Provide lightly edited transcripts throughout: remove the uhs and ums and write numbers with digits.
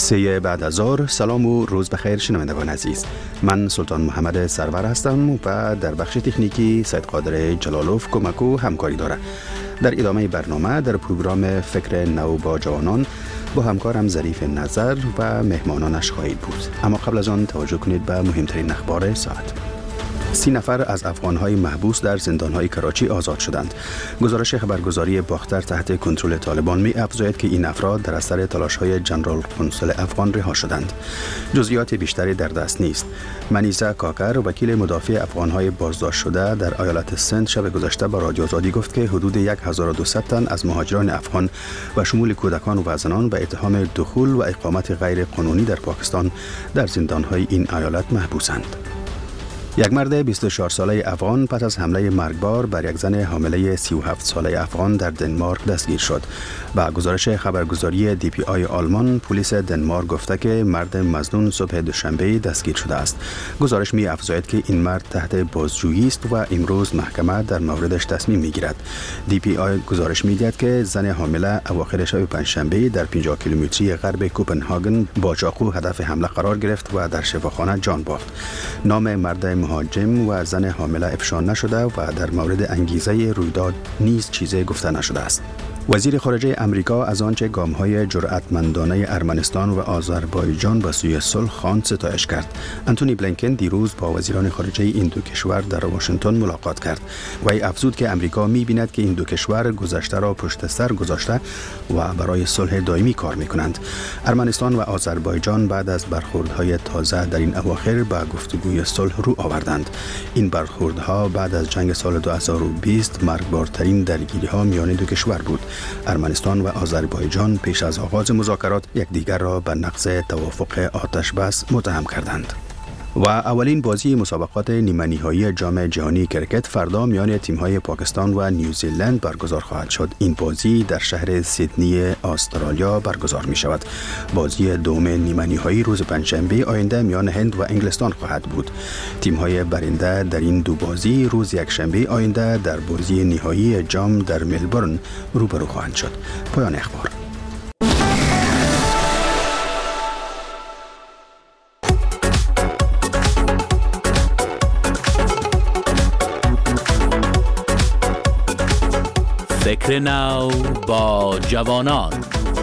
سه بعد از ظهر. سلام و روز بخیر شنوندگان عزیز. من سلطان محمد سرور هستم و در بخش تکنیکی سید قادر جلالوف کمک و همکاری داره. در ادامه برنامه در پروگرام فکر نو با جوانان با همکارم ظریف نظر و مهمانانش خواهید بود. اما قبل از آن توجه کنید به مهمترین اخبار ساعت. 30 نفر از افغان‌های محبوس در زندان‌های کراچی آزاد شدند. گزارش خبرگزاری باختر تحت کنترل طالبان می‌افزاید که این افراد در اثر تلاش‌های جنرال قنصل افغان رها شدند. جزئیات بیشتری در دست نیست. منیزه کاکر، وکیل مدافع افغان‌های بازداشت شده در ایالت سند، شب گذشته به رادیو آزادی گفت که حدود 1200 تن از مهاجران افغان و شمول کودکان و زنان به اتهام دخول و اقامت غیر قانونی در پاکستان در زندان‌های این ایالت محبوسند. یک مرد 24 ساله افغان پس از حمله مرگبار بر یک زن حامله 37 ساله افغان در دنمارک دستگیر شد. با گزارش خبرگزاری DPI آلمان، پلیس دنمارک گفته که مرد مظنون صبح دوشنبه دستگیر شده است. گزارش می افزاید که این مرد تحت بازجویی است و امروز محکمه در موردش تصمیم می گیرد. DPI گزارش می دهد که زن حامله اواخر شب پنجشنبه در 50 کیلومتری غرب کوپنهاگن با چاقو هدف حمله قرار گرفت و در شفاخانه جان باخت. نام مرد مهاجم و زن حامله افشا نشده و در مورد انگیزه رویداد نیز چیزی گفته نشده است. وزیر خارجه امریکا از آنچه گام‌های جرأتمندانه ارمنستان و آذربایجان به سوی صلح خواند ستایش کرد. انتونی بلینکن دیروز با وزیران خارجه این دو کشور در واشنگتن ملاقات کرد. وی افزود که امریکا می‌بیند که این دو کشور گذشته را پشت سر گذاشته و برای صلح دائمی کار می‌کنند. ارمنستان و آذربایجان بعد از برخوردهای تازه در این اواخر به گفتگوی صلح رو آوردند. این برخوردها بعد از جنگ سال 2020 مرگبارترین درگیری‌ها میان دو کشور بود. ارمنستان و آذربایجان پیش از آغاز مذاکرات یکدیگر را به نقض توافق آتش بس متهم کردند. و اولین بازی مسابقات نیمه‌نهایی جام جهانی کرکت فردا میان تیم‌های پاکستان و نیوزیلند برگزار خواهد شد. این بازی در شهر سیدنی استرالیا برگزار می شود. بازی دوم نیمه‌نهایی روز پنجشنبه آینده میان هند و انگلستان خواهد بود. تیم‌های برنده در این دو بازی روز یکشنبه آینده در بازی نهایی جام در ملبورن روبرو خواهند شد. پایان اخبار. فکر نو با جوانان.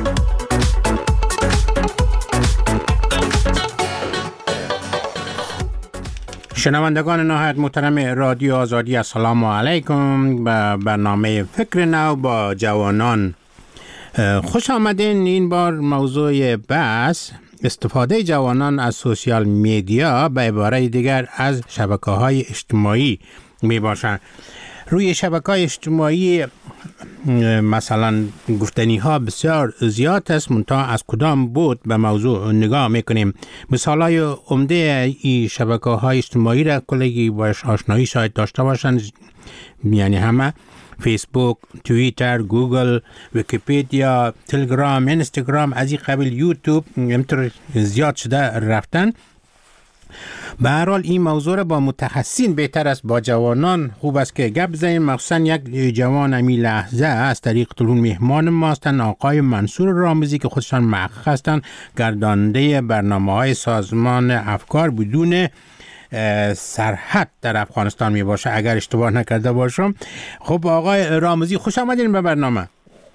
شنوندگان نهایت محترم رادیو آزادی، السلام علیکم به برنامه فکر نو با جوانان. خوش آمدین. این بار موضوع بحث استفاده جوانان از سوشیال میدیا به عبارت دیگر از شبکه‌های اجتماعی می باشند. روی شبکه‌های اجتماعی مثلا گفتنی ها بسیار زیاد است، منتها از کدام بود به موضوع نگاه میکنیم. مثال های عمده این شبکه‌های اجتماعی را کلگی باش آشنایی شاید داشته باشند، یعنی همه فیسبوک، توییتر، گوگل، ویکیپیدیا، تلگرام، اینستاگرام، از این قبیل یوتیوب همینطور زیاد شده رفتن. به هر حال این موضوع را با متخصصین بهتر است با جوانان خوب است که گپ بزنیم. مخصوصا یک جوان امی لحظه از طریق تلفن مهمان ما هستند، آقای منصور رامزی که خودشان محقق هستند، گرداننده برنامه‌های سازمان افکار بدون سرحد در افغانستان می باشه اگر اشتباه نکرده باشم. خب آقای رامزی خوش آمدین به برنامه.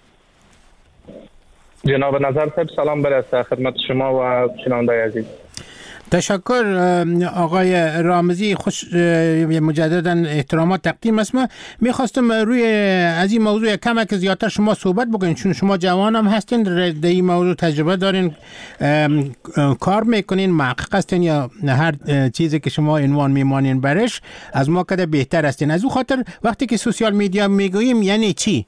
جناب نظر صاحب سلام برسه خدمت شما و شنونده عزیز. تشکر آقای رامزی، خوش مجددا احترامات تقدیم است. من میخواستم روی از این موضوع کم که زیادتر شما صحبت بکنید، چون شما جوان هم هستین، در این موضوع تجربه دارین، کار میکنین، محقق هستین یا هر چیزی که شما عنوان میمانین برش از ما کده بهتر هستین. از اون خاطر وقتی که سوشیال میدیا میگوییم یعنی چی؟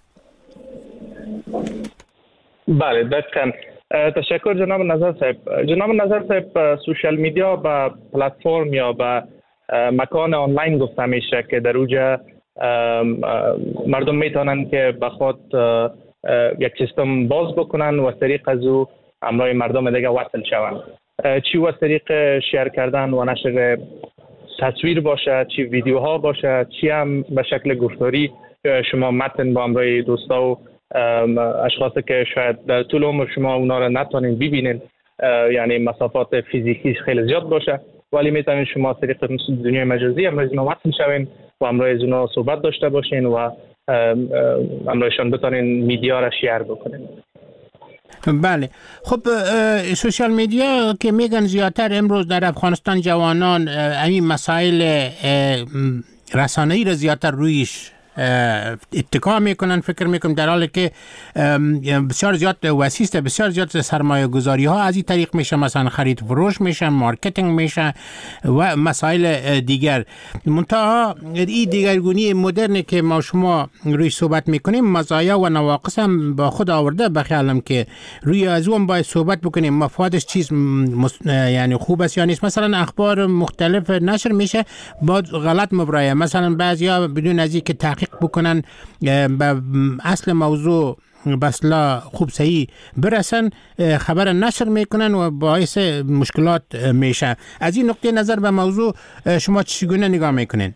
بله دقیقاً. تشکر جناب نظر صاحب. جناب نظر صاحب، سوشال میدیا به پلتفرم یا به مکان آنلاین گفته میشه که در اوجا مردم میتونن که به خود یک سیستم باز بکنن و از طریق از او همراه مردم دیگه وصل شوند. چی از طریق شیر کردن و نشر تصویر باشه، چی ویدیوها باشه، چی هم به شکل گفتاری شما متن با همراه دوستا و اشخاصی که شاید در طول عمر شما اونا رو نتونین ببینین یعنی مسافات فیزیکی خیلی زیاد باشه، ولی میتونید شما از طریق دنیای مجازی همراه اینا وصل شوین و همراه اینا صحبت داشته باشین و همراهشان بتونین میدیا را شیر بکنین. بله. خب سوشال میدیا که میگن زیادتر امروز در افغانستان جوانان این مسائل رسانه‌ای را زیادتر رویش اتکا میکنن، فکر میکنم، در حالی که بسیار زیاد وسیع است، بسیار زیاد سرمایه گذاری ها از این طریق میشه، مثلا خرید فروش میشه، مارکتینگ میشه و مسائل دیگر. منتها این دیگرگونی مدرنی که ما شما روی صحبت میکنیم مزایا و نواقص هم با خود آورده، بخیالم که روی از اون باید صحبت بکنیم مفادش چیز یعنی خوب است یا نیست. مثلا اخبار مختلف نشر میشه با غلط مبرایه، مثلا بعضیا بدون از اینکه تحقیق بکنن به اصل موضوع بسلا خوب صحیح برسن خبر نشر میکنن و باعث مشکلات میشه. از این نقطه نظر به موضوع شما چگونه نگاه میکنین؟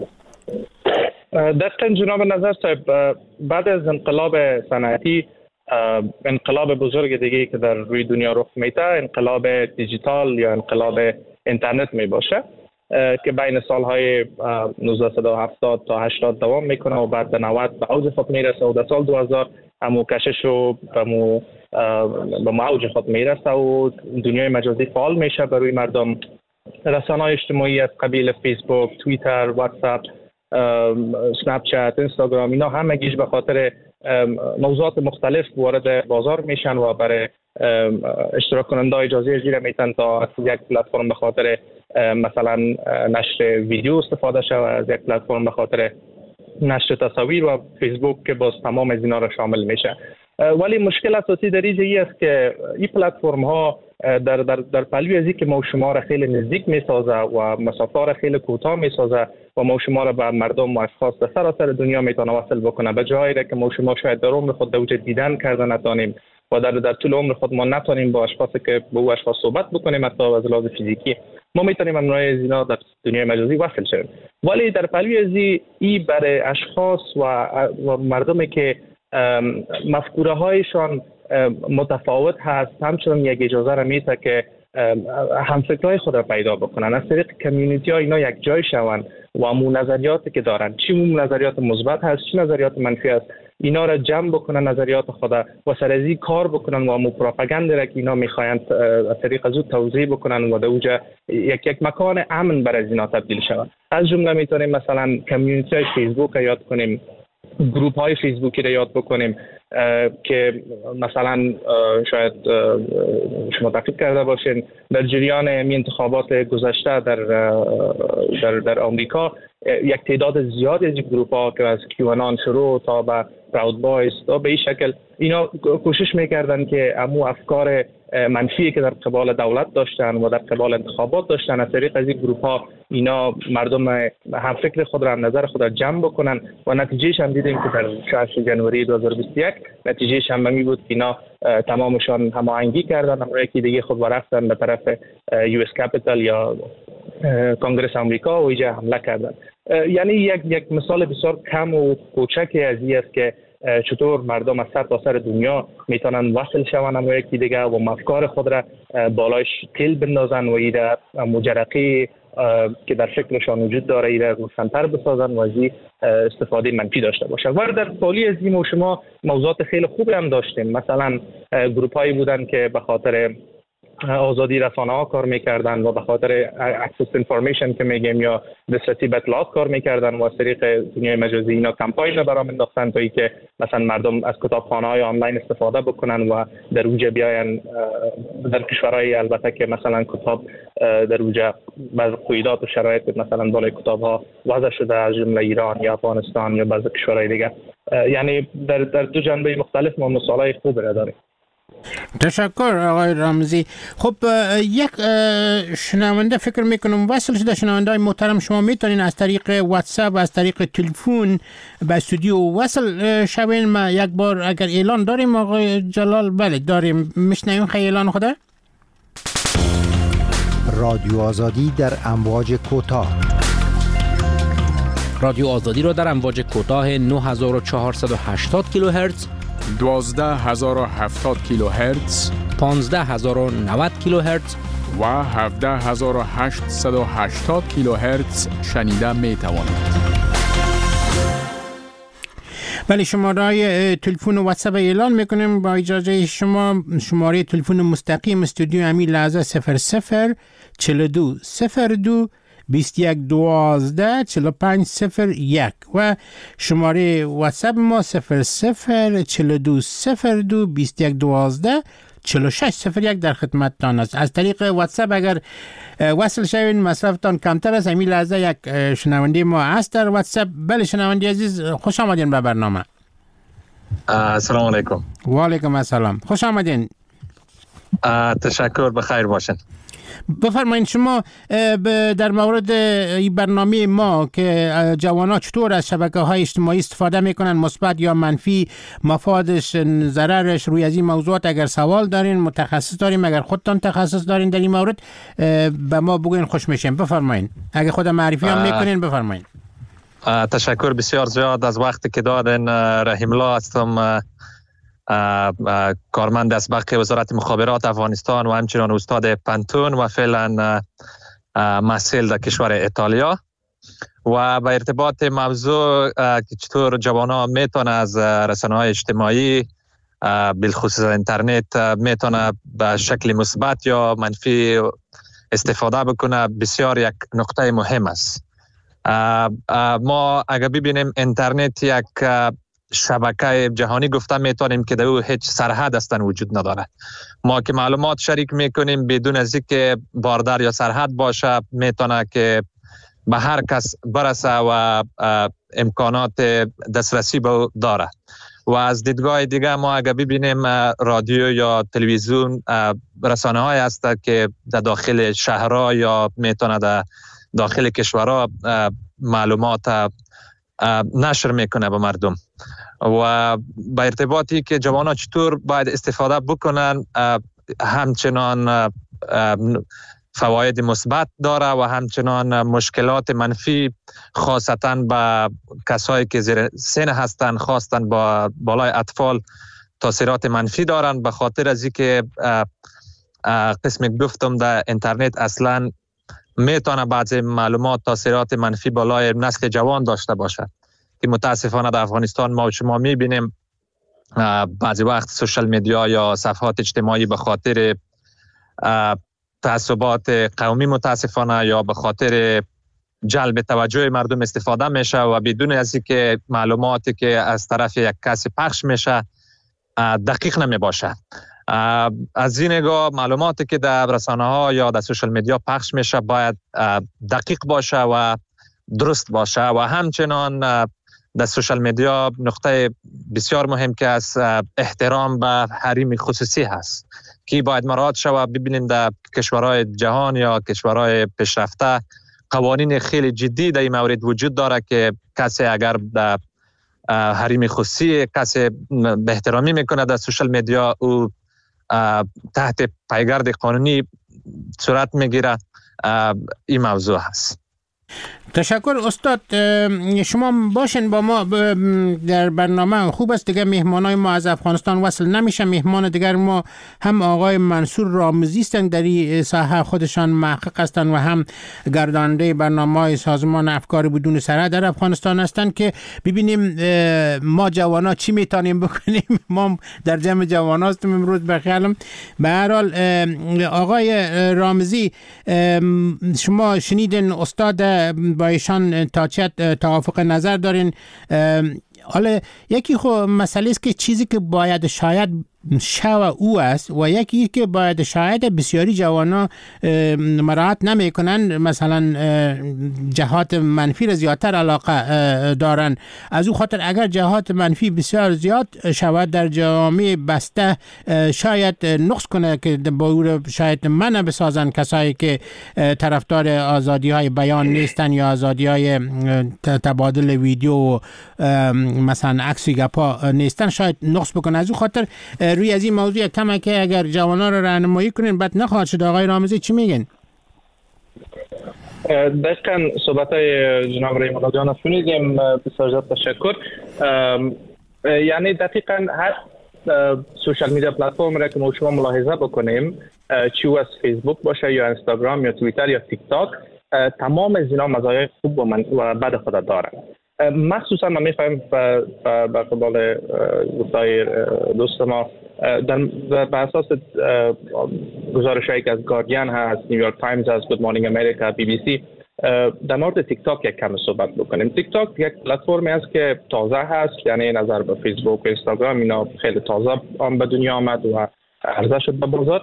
دقیقاً جناب نظر صاحب، بعد از انقلاب صنعتی انقلاب بزرگ دیگه که در روی دنیا رخ میده انقلاب دیجیتال یا انقلاب اینترنت می باشه که بین سالهای 1970 تا 80 دوام میکنه و بعد به 90 به اوج خود میرسه و در سال 2000 همو کشش رو به اوج خود میرسه و دنیای مجازی فعال میشه برای مردم. رسانه‌های اجتماعی از قبیل فیسبوک، توییتر، واتساپ، سنپ چت، اینستاگرام، اینا همگیش به خاطر موضوعات مختلف وارد بازار میشن و برای اشتراک کننده اجازه اجرا میتن تا از یک پلتفرم به خاطر مثلا نشر ویدیو استفاده شود، از یک پلتفرم به خاطر نشر تصاویر و فیسبوک که باز تمام از اینا را شامل میشه. ولی مشکل اساسی در اینجا است که این پلتفرم ها در پلوی از که ما شما را خیلی نزدیک میسازه و مسافت را خیلی کوتاه میسازه و ما شما را به مردم و اشخاص در سراسر دنیا میتونه وصل بکنه، به جایی که ما شما شاید در عمر خود دوجه دیدن کرده نتانیم و در طول عمر خود ما نتونیم با اشخاصی که با او اشخاص صحبت بکنیم حتی از لحاظ فیزیکی ما میتونیم امروز اینا در دنیای مجازی وصل شویم. ولی در پلوی از این برای اشخاص و مردمی که مفکوره هایشان متفاوت هست همچنان یک اجازه را میده که همفکرهای خود را پیدا بکنن، از طریق کمیونیتی ها اینا یک جای شوند و مو نظریاتی که دارن، چی مو نظریات مثبت هست چی نظریات منفی است، اینا را جمع بکنن نظریات خود و سر از این کار بکنن و مو پروپاگاندا را که اینا میخواین از طریق از او توضیح بکنن و در اونجا یک مکان امن برای اینا تبدیل شود. از جمله میتونیم مثلا کمیونیتی های فیسبوک را یاد کنیم، گروپ های فیسبوکی را یاد بکنیم که مثلا شاید شما تعقیب کرده باشین در جریان انتخابات گذشته در آمریکا یک تعداد زیادی از گروپ ها که از کیوانان شروع تا به پراود بایز تا به این شکل اینا کوشش میکردن که امو افکار منفی که در قبال دولت داشتن و در قبال انتخابات داشتن از طریق از این گروپ ها اینا مردم هم فکر خود را هم نظر خود را جمع بکنن و نتیجهش هم دیدیم که در 6 جنوری 2021 نتیجهش هم می بود که اینا تمامشان هماهنگی کردن، اما یکی دیگه خود رفتن به طرف یو اس کپیتال یا کنگره آمریکا و اینجا حمله کردن. یعنی یک مثال بسیار کم و کوچکی از این است که چطور مردم از سر تا سر دنیا میتونن وصل شوند اما یکی دیگه و افکار خود را بالایش تیل بندازن و ایره مجرقی که در شکلشان وجود داره ایره روشن‌تر بسازن و از استفاده منفی داشته باشن. و در پالی از این شما موضوعات خیلی خوبی هم داشتیم، مثلا گروپ هایی بودن که به خاطر آزادی رسانه ها کار میکردن و به خاطر اکسس انفورمیشن که میگیم یا دسترسی به اطلاعات کار میکردن و از طریق دنیای مجازی اینا کمپاین رو برام انداختن تا اینکه مثلا مردم از کتابخانه های آنلاین استفاده بکنن و در اونجا بیاین در کشورهای البته که مثلا کتاب در اونجا بعض قیودات و شرایط مثلا بالای کتاب ها وضع شده از جمله ایران یا افغانستان یا بعض کشورهای دیگه، یعنی در دو جنبه مختلف ما مثالای خوب را داریم. تشکر آقای رمزی. خب یک شنونده فکر میکنم وصل شده، شنونده های محترم شما میتونین از طریق واتساپ و از طریق تلفن به استودیو وصل شوین. ما یک بار اگر اعلان داریم آقای جلال؟ بله داریم، میشنویم خیلی اعلان خوده. رادیو آزادی در امواج کوتاه، رادیو آزادی را در امواج کوتاه 9480 کیلوهرتز، 12070 کیلوهرتز 15090 کیلوهرتز و 17880 کیلوهرتز شنیده می توانید. ولی شماره تلفن و واتساپ اعلان میکنیم. با اجازه شما شماره تلفن مستقیم استودیو همین لحظه 00 42 02 21 12 45 01 و شماره واتساپ ما 00 42 02 21 12 4601 در خدمتتان است. از طریق واتساپ اگر وصل شوین مصرفتان کمتر است. همین لحظه یک شنونده ما هست در واتساپ. بله شنونده عزیز، خوش آمدین به برنامه. السلام علیکم. و علیکم السلام، خوش آمدین. تشکر، بخیر باشین. بفرمایید شما در مورد این برنامه ما که جوانان چطور از شبکه‌های اجتماعی استفاده میکنن، مثبت یا منفی، مفادش، ضررش، روی از این موضوعات اگر سوال دارین، متخصص داریم، اگر خودتان تخصص دارین در این مورد به ما بگوین، خوش میشیم. بفرمایید. اگه خود معرفی هم میکنین بفرمایید. تشکر بسیار زیاد از وقتی که دادن. رحیم الله هستم، کارمند اسبق وزارت مخابرات افغانستان و همچنان استاد پنتون و فعلا مسئول در کشور ایتالیا. و به ارتباط موضوع که چطور جوانان میتونه از رسانه‌های اجتماعی بالخصوص اینترنت میتونه به شکل مثبت یا منفی استفاده بکنه، بسیار یک نقطه مهم است. ما اگر ببینیم اینترنت یک شبکه جهانی گفته میتونیم که در او هیچ سرحد هستن وجود نداره. ما که معلومات شریک میکنیم بدون از اینکه باردار یا سرحد باشه، میتونه که به هر کس برسه و امکانات دسترسی به داره. و از دیدگاه دیگه ما اگر ببینیم رادیو یا تلویزیون رسانه های هست که در داخل شهرها یا میتونه در داخل کشورها معلومات نشر میکنه به مردم. و به ارتباطی که جوانان چطور باید استفاده بکنن، همچنان فواید مثبت داره و همچنان مشکلات منفی، خاصتا به کسایی که زیر سن هستن، خاصتا با بالای اطفال تاثیرات منفی دارن. به خاطر از اینکه قسم گفتم در اینترنت اصلا میتونه بعضی معلومات تاثیرات منفی بالای نسل جوان داشته باشه که متاسفانه در افغانستان ما و شما میبینیم بعضی وقت سوشال میدیا یا صفحات اجتماعی به خاطر تعصبات قومی متاسفانه یا به خاطر جلب توجه مردم استفاده میشه و بدون از اینکه معلوماتی که از طرف یک کسی پخش میشه دقیق نمی باشه. از این نگاه معلوماتی که در رسانه ها یا در سوشال میدیا پخش میشه باید دقیق باشه و درست باشه. و همچنان در سوشال میدیا نقطه بسیار مهم که از احترام به حریم خصوصی هست که باید مراعات شود. ببینیم در کشورهای جهان یا کشورهای پیشرفته قوانین خیلی جدی در این مورد وجود داره که کسی اگر در حریم خصوصی کسی به احترامی میکنه در سوشال میدیا او تحت پیگرد قانونی صورت میگیره. این موضوع هست. تشکر استاد. شما باشین با ما در برنامه. خوب است دیگه مهمانای ما از افغانستان وصل نمیشه. مهمان دیگر ما هم آقای منصور رامزی هستند، در این ساحه خودشان محقق هستند و هم گرداننده برنامه‌های سازمان افکار بدون سرحد در افغانستان هستند که ببینیم ما جوانا چی میتونیم بکنیم. ما در جمع جوانا هستیم امروز به خیالم. به هر حال آقای رامزی، شما شنیدین استاد با ایشان تا چه توافق نظر دارین؟ حالا یکی خب مسئله است که چیزی که باید شاید شو او است و یکی که باید شاید بسیاری جوانا مراعات نمی کنن، مثلا جهات منفی را زیادتر علاقه دارن. از او خاطر اگر جهات منفی بسیار زیاد شود در جامعه بسته شاید نقص کنه که با او شاید منع بسازن کسایی که طرفدار آزادی های بیان نیستن یا آزادی های تبادل ویدیو و مثلا عکس گپا نیستن، شاید نقص بکنه. از او خاطر روی از این موضوع کمه که اگر جوانان رو راهنمایی کنین بد نخواهد شد. آقای رامزی چی میگن؟ دقیقاً صحبت‌های جناب رحیم الله جان شنیدیم. بسیار تشکر. یعنی دقیقاً سوشال میدیا پلتفرم را که ما شما ملاحظه بکنیم، چه از فیسبوک باشه یا اینستاگرام یا توییتر یا تیک تاک، تمام از اینا مزایای خوب و بد خود دارن. مخصوصا من میفهمم به قبال گفتای دوست ما بر اساس گزارش‌هایی که از گاردین هست، نیویورک تایمز هست، گود مورنینگ امریکا، بی بی سی، در مورد تیک تاک یک کم صحبت بکنیم. تیک تاک یک پلتفرمی است که تازه هست، یعنی نظر به فیسبوک و اینستاگرام اینا خیلی تازه به دنیا آمد و عرضه شد به بازار.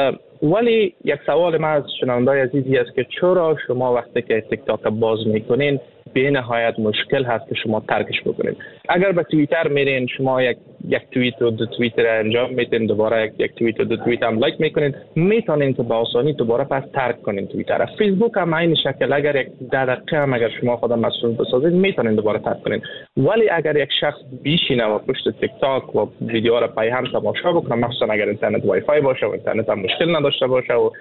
ولی یک سوال ما از شنوندای عزیزی است که چرا شما وقتی که تیک تاک باز میکنین به نهایت مشکل هست که شما ترکش بکنین؟ اگر به توییتر میرین شما یک توییت و دو توییت را انجام میدین، دوباره یک توییت و دو توییت هم لایک میکنین، میتونین که با آسانی دوباره پس ترک کنین توییتر. فیسبوک هم این شکل، اگر یک دقیقه هم اگر شما خودم مسئول بسازید میتونین دوباره ترک کنین. ولی اگر یک شخص بیشینه و پشت تیک تاک و ویدیو را پای هم تماشا بکنه، مخصوصا اگر اینترنت وای فای باشه و اینترنت هم مشکل نداشته باشه و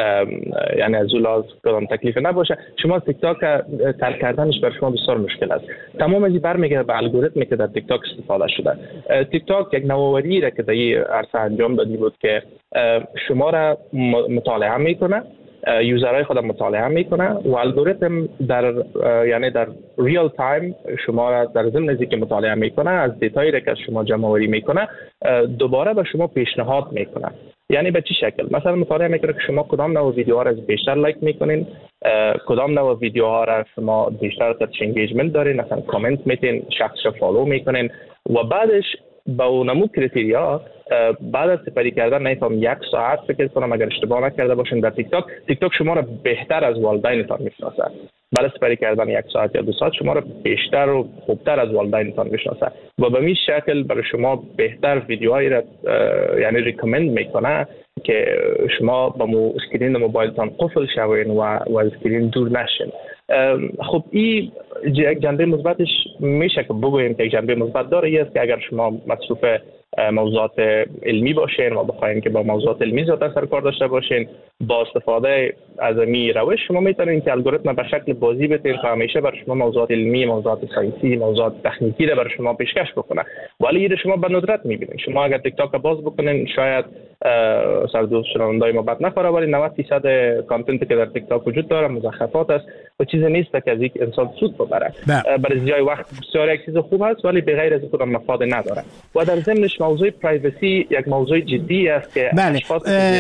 یعنی از اون کدام تکلیف نباشه، شما تیک تاک ترک کردنش بر شما بسیار مشکل است. تمام از این برمیگرده به الگوریتمی که در تیک تاک استفاده شده. تیک تاک یک نوآوری را که در این عرصه انجام دادی بود که شما را مطالعه میکنه، یوزرهای خود مطالعه میکنه و الگوریتم در یعنی در ریال تایم شما را در ضمن از اینکه مطالعه میکنه، از دیتایی را که از شما جمع آوری میکنه دوباره به شما پیشنهاد میکنه. یعنی به چه شکل؟ مثلا مطالعه میکنه که شما کدام نوع ویدیوها را بیشتر لایک میکنین، کدام نوع ویدیوها را شما بیشتر ترچ انگیجمنت دارین، مثلا کامنت میتین، شخص فالو میکنین و بعدش با اونمو کریتریا بعد از سپری کردن نمیفهم 1 ساعت فکر کنم اگر اشتباه نکرده باشین در تیک تاک شما را بهتر از والدینتان میشناسه. بعد از سپری کردن 1 ساعت یا 2 ساعت شما را بیشتر و خوبتر از والدینتان میشناسه و به این شکل برای شما بهتر ویدیوهایی را یعنی ریکامند میکنه که شما با اسکرین موبایلتان قفل شوین و از اسکرین دور نشین. خب این یک جنبه مثبتش میشه که بگوییم که یک جنبه مثبت داره، است که اگر شما مصروف موضوعات علمی باشین و بخواین که با موضوعات علمی زیادتر سر کار داشته باشین، با استفاده از این روش شما میتونین که الگوریتم به شکل بازی بتین که همیشه برای شما موضوعات علمی، موضوعات ساینسی، موضوعات تکنیکی رو برای شما پیشکش بکنه. ولی این شما به ندرت میبینین. شما اگر تیک تاک باز بکنین شاید سردوست شنوندای ما بد نخوره، ولی 90% کانتنتی که در تیک تاک وجود داره مزخرفات است و چیزی نیست که از یک انسان سود ببره. برای زیای وقت بسیار یک چیز خوب است ولی بغیر از کدام مفاد نداره. و در ضمنش موضوع پرایوسی یک موضوع جدی است که اشخاص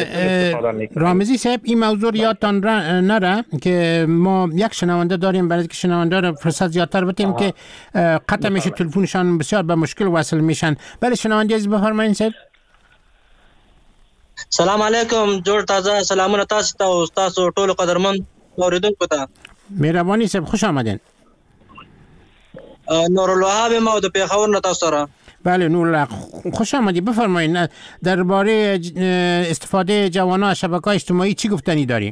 رامزی صاحب این موضوع یادتان نره که ما یک شنونده داریم، برای اینکه شنونده رو فرصت زیادتر بدیم که قطع میشه تلفنشان بسیار به مشکل وصل میشن. بله شنونده عزیز بفرمایید صاحب. سلام علیکم، جوړ تازه سلامونه تاسو ته او تاسو ټول قدرمن اوریدونکو ته. مهرباني صاحب خوش آمدین. نورالوهاب ما د پیښور نه تاسو سره. بله نورالله خوش آمدید، بفرمایید درباره استفاده جوانان از شبکه‌های اجتماعی چی گفتنی داری؟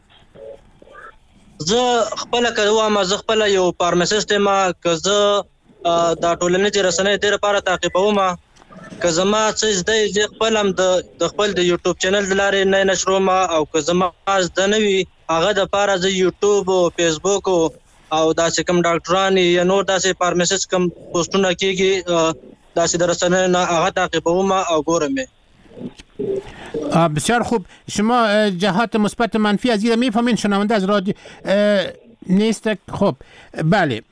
زه خپل کوم، زه خپل یو فارماسیست ما که زه د ټولنیزې رسنۍ ډېر لپاره تعقیبوم که زما څه زده زه خپل هم د خپل د یوټیوب چینل د لارې نه نشروم او که زما زده نه وي هغه دپاره زه یوټیوب او فیسبوک او داسې کوم ډاکټران یا نور داسې فارماسیست کوم پوسټونه کېږي داسې د رسنیو نه هغه تعقیبوم او ګورم یې. بسیار خوب. شما جهات مثبت منفی از این میفهمین؟ شنونده از رادیو نیست. خب بله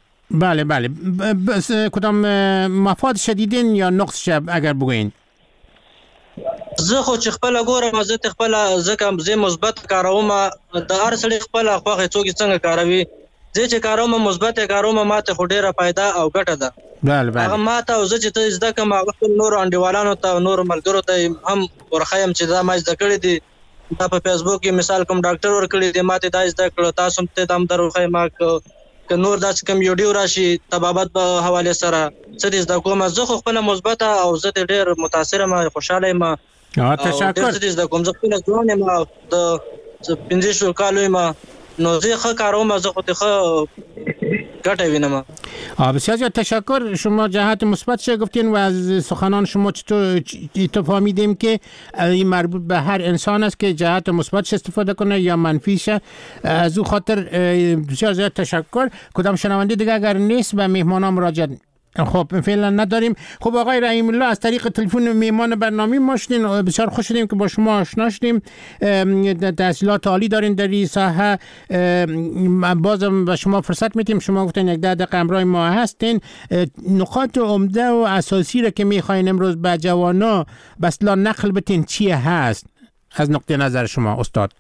کدام مفاد شدیدین یا نقص شب اگر بگوین؟ زه خو چې خپل ګورم زه خپل ځکه زه مثبت کاروم، د هر سړي خپل خوښه څوک څنګه کاروي، زه چې کاروم مثبت کاروم ماته خو ډیره فایده او ګټه ده. هغه ماته او زه چې ته زده کوم هغه نور انډیوالانو ته نور ملګرو ته هم ورخایم چې دا ما زده کړی دي. دا په فیسبوک کې مثال کوم ډاکټر ورکړي دي ماته دا زده کړو، تاسو ته هم درخایم که نور داسې کوم ویډیو راشي طبابت په حواله سره څه دې زده کوم. زه خو خپل مثبت او زه ډیر متاثر یم، خوشاله یم. تشکر. ډیر زده کوم، زه خپل ځوان یم د 15 کالو یم، نو زه ښه کاروم، زه خو ښه ګټه وینم. بسیار زیاد تشکر. شما جهت مثبت چه گفتین و از سخنان شما چطور فهمیدیم که این مربوط به هر انسان است که جهت مثبت استفاده کنه یا منفیشه. از او خاطر بسیار زیاد تشکر. کدام شنونده دیگه اگر نیست به مهمانان مراجعه خب فعلا نداریم. خب آقای رحیم الله، از طریق تلفن میهمان برنامه ما شدین، بسیار خوش شدیم که با شما آشنا شدیم. تحصیلات عالی دارین در این ساحه. بازم به شما فرصت میدیم، شما گفتین 10 دقیقه همراه ما هستین. نقاط عمده و اساسی را که میخواین امروز به جوانا به اصطلاح نقل بتین چیه هست از نقطه نظر شما استاد؟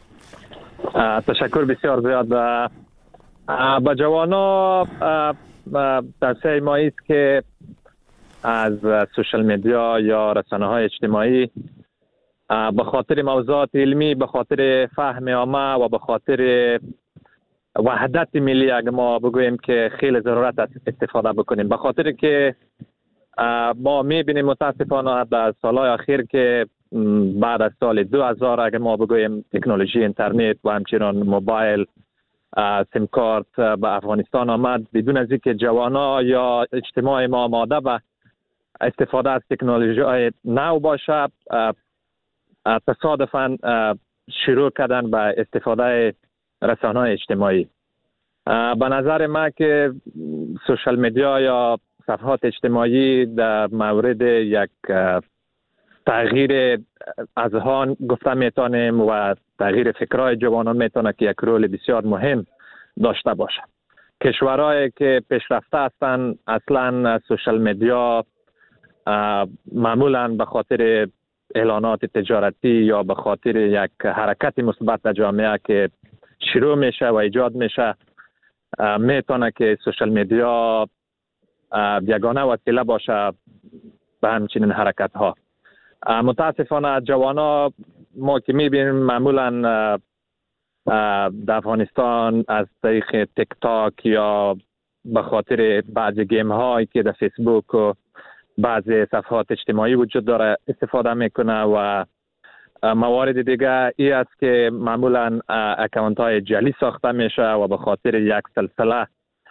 تشکر بسیار زیاد. با جوانا توصیه ما است که از سوشل میدیا یا رسانه‌های اجتماعی به خاطر موضوعات علمی، به خاطر فهم عامه و به خاطر وحدت ملی اگر ما بگوییم که خیلی ضرورت است استفاده بکنیم، به خاطر که ما میبینیم متاسفانه در سالهای اخیر که بعد از سال 2000 اگر ما بگوییم تکنولوژی اینترنت و همچنان موبایل سیم کارت به افغانستان آمد، بدون از اینکه جوانا یا اجتماع ما آماده به استفاده از تکنولوژی های نو باشه، تصادفاً شروع کردن به استفاده رسانه‌های اجتماعی. به نظر من که سوشال میدیا یا صفحات اجتماعی در مورد یک تغییر اذهان گفته میتونیم و تغییر فکرهای جوانان میتونه که یک رول بسیار مهم داشته باشه. کشورهایی که پیشرفته هستند اصلا سوشال میدیا معمولا به خاطر اعلانات تجارتی یا به خاطر یک حرکت مثبت در جامعه که شروع میشه و ایجاد میشه، میتونه که سوشال میدیا یگانه وسیله باشه به همچنین حرکت ها. متاسفانه جوانا ما که میبینیم معمولا در افغانستان از طریق تیک تاک یا به خاطر بعضی گیم هایی که در فیسبوک و بعضی صفحات اجتماعی وجود داره استفاده میکنه و موارد دیگه ای است که معمولا اکانت های جعلی ساخته میشه و به خاطر یک سلسله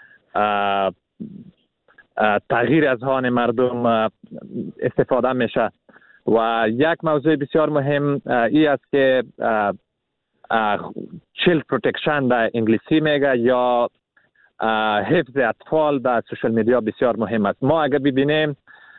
تغییر اذهان مردم استفاده میشه. و یک موضوع بسیار مهم ای است که چیلد پروتکشن در انگلیسی میگه یا حفظ اطفال در سوشال میدیا بسیار مهم است. ما اگر ببینیم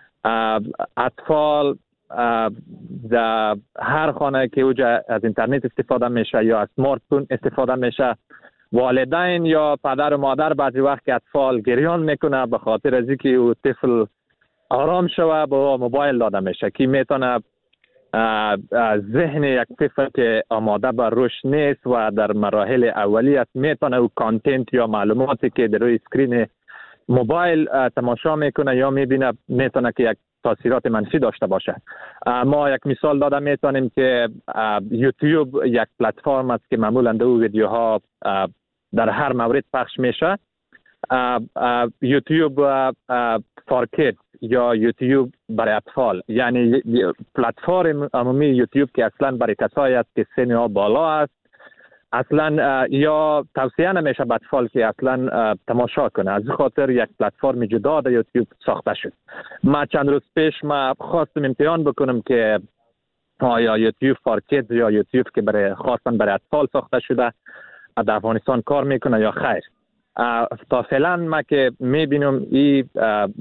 اطفال در هر خانه که اوجا از اینترنت استفاده میشه یا از سمارت فون استفاده میشه، والدین یا پدر و مادر بعضی وقت که اطفال گریان میکنه به خاطر از اینکه او طفل آرام شوه با موبایل داده میشه که میتونه ذهن یک طفل که آماده بر رشد نیست و در مراحل اولی است میتونه او کانتنت یا معلوماتی که در روی اسکرین موبایل تماشا میکنه یا میبینه میتونه که یک تاثیرات منفی داشته باشه. ما یک مثال داده میتونیم که یوتیوب یک پلتفرم است که معمولا دو ویدیوها در هر مورد پخش میشه. یوتیوب فار کیدز یا یوتیوب برای اطفال، یعنی پلتفرم عمومی یوتیوب که اصلا برای کسایی است که سن ها بالا است، اصلا یا توصیه نمیشه به اطفال که اصلا تماشا کنه. از خاطر یک پلتفرم جدا در یوتیوب ساخته شد. ما چند روز پیش ما خواستم امتحان بکنم که آیا یوتیوب فار کیدز یا یوتیوب که برای خاصا برای اطفال ساخته شده در افغانستان کار میکنه یا خیر. تا فعلا ما که میبینم این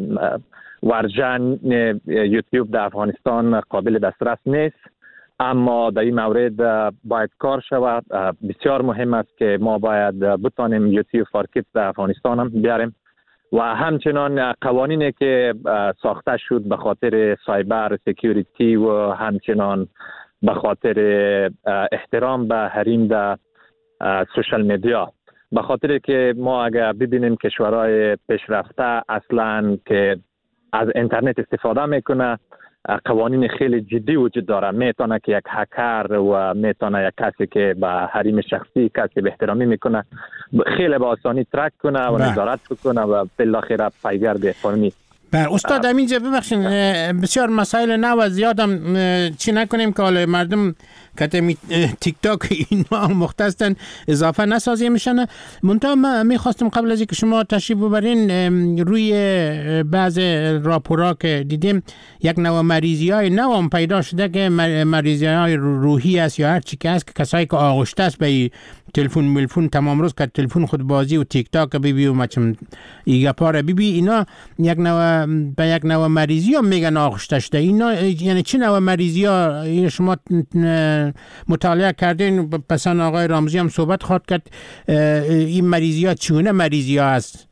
ورژن یوتیوب در افغانستان قابل دسترس نیست، اما در این مورد باید کار شود. بسیار مهم است که ما باید بتانیم یوتیوب فار کیدز در افغانستان هم بیاریم و همچنان قوانینی که ساخته شد به خاطر سایبر سکیوریتی و همچنان به خاطر احترام به حریم در سوشال میدیا، به خاطر که ما اگر ببینیم کشورهای پیشرفته اصلا که از اینترنت استفاده میکنه قوانین خیلی جدی وجود داره. میتونه که یک هکر و میتونه یک کسی که به حریم شخصی کسی به احترامی میکنه خیلی به آسانی ترک کنه و نظارت بکنه و بالاخره پیگرد قانونی. استاد همینجا ببخشید بسیار مسائل نو و زیادم چی نکنیم که حالا مردم که تیک تاک اینا مختصن اضافه نسازی میشن. منتها من میخواستم قبل از اینکه شما تشریف ببرین روی بعض راپورها که دیدیم یک نوع مریضی های نوع پیدا شده که مریضی های روحی است یا هر چی که است، که کسایی که آغشته است به تلفن تمام روز که تلفن خود بازی و تیک تاک ببی و مچم ایگا پاره ببی، اینا یک نوع مریضی ها میگن آغشته شده. اینا یعنی چه نوع مریضی ها شما مطالعه کردین؟ پسان آقای رامزی هم صحبت خواهد کرد این مریضی ها چگونه مریضی ها است؟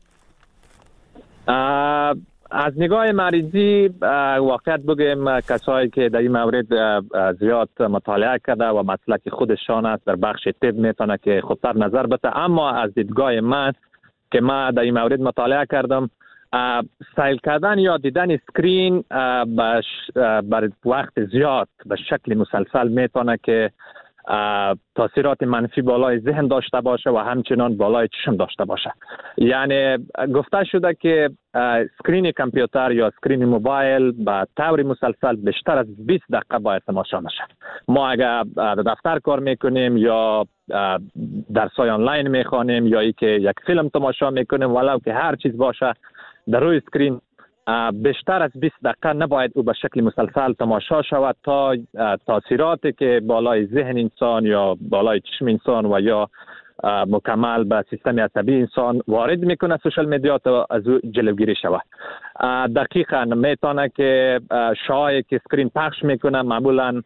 از نگاه مریضی واقعیت بگیم کسایی که در این مورد زیاد مطالعه کرده و مسلک خودشان است در بخش طب میتونه که خودتر نظر بده، اما از دیدگاه من که من در این مورد مطالعه کردم، سیل کردن یا دیدن اسکرین بر وقت زیاد به شکل مسلسل میتونه که تاثیرات منفی بالای ذهن داشته باشه و همچنان بالای چشم داشته باشه. یعنی گفته شده که اسکرین کامپیوتر یا اسکرین موبایل به طور مسلسل بیشتر از 20 دقیقه باید تماشا نشه. ما اگر در دفتر کار میکنیم یا درسای آنلاین میخوانیم یا ای که یک فیلم تماشا میکنیم، ولو که هر چیز باشه در روی اسکرین بیشتر از 20 دقیقه نباید او به شکل مسلسل تماشا شود تا تاثیراتی که بالای ذهن انسان یا بالای چشم انسان و یا مکمل به سیستم عصبی انسان وارد میکنه سوشال میدیا تا از او جلوگیری شود. دقیقاً میتونه که شعاعی که اسکرین پخش میکنه معمولاً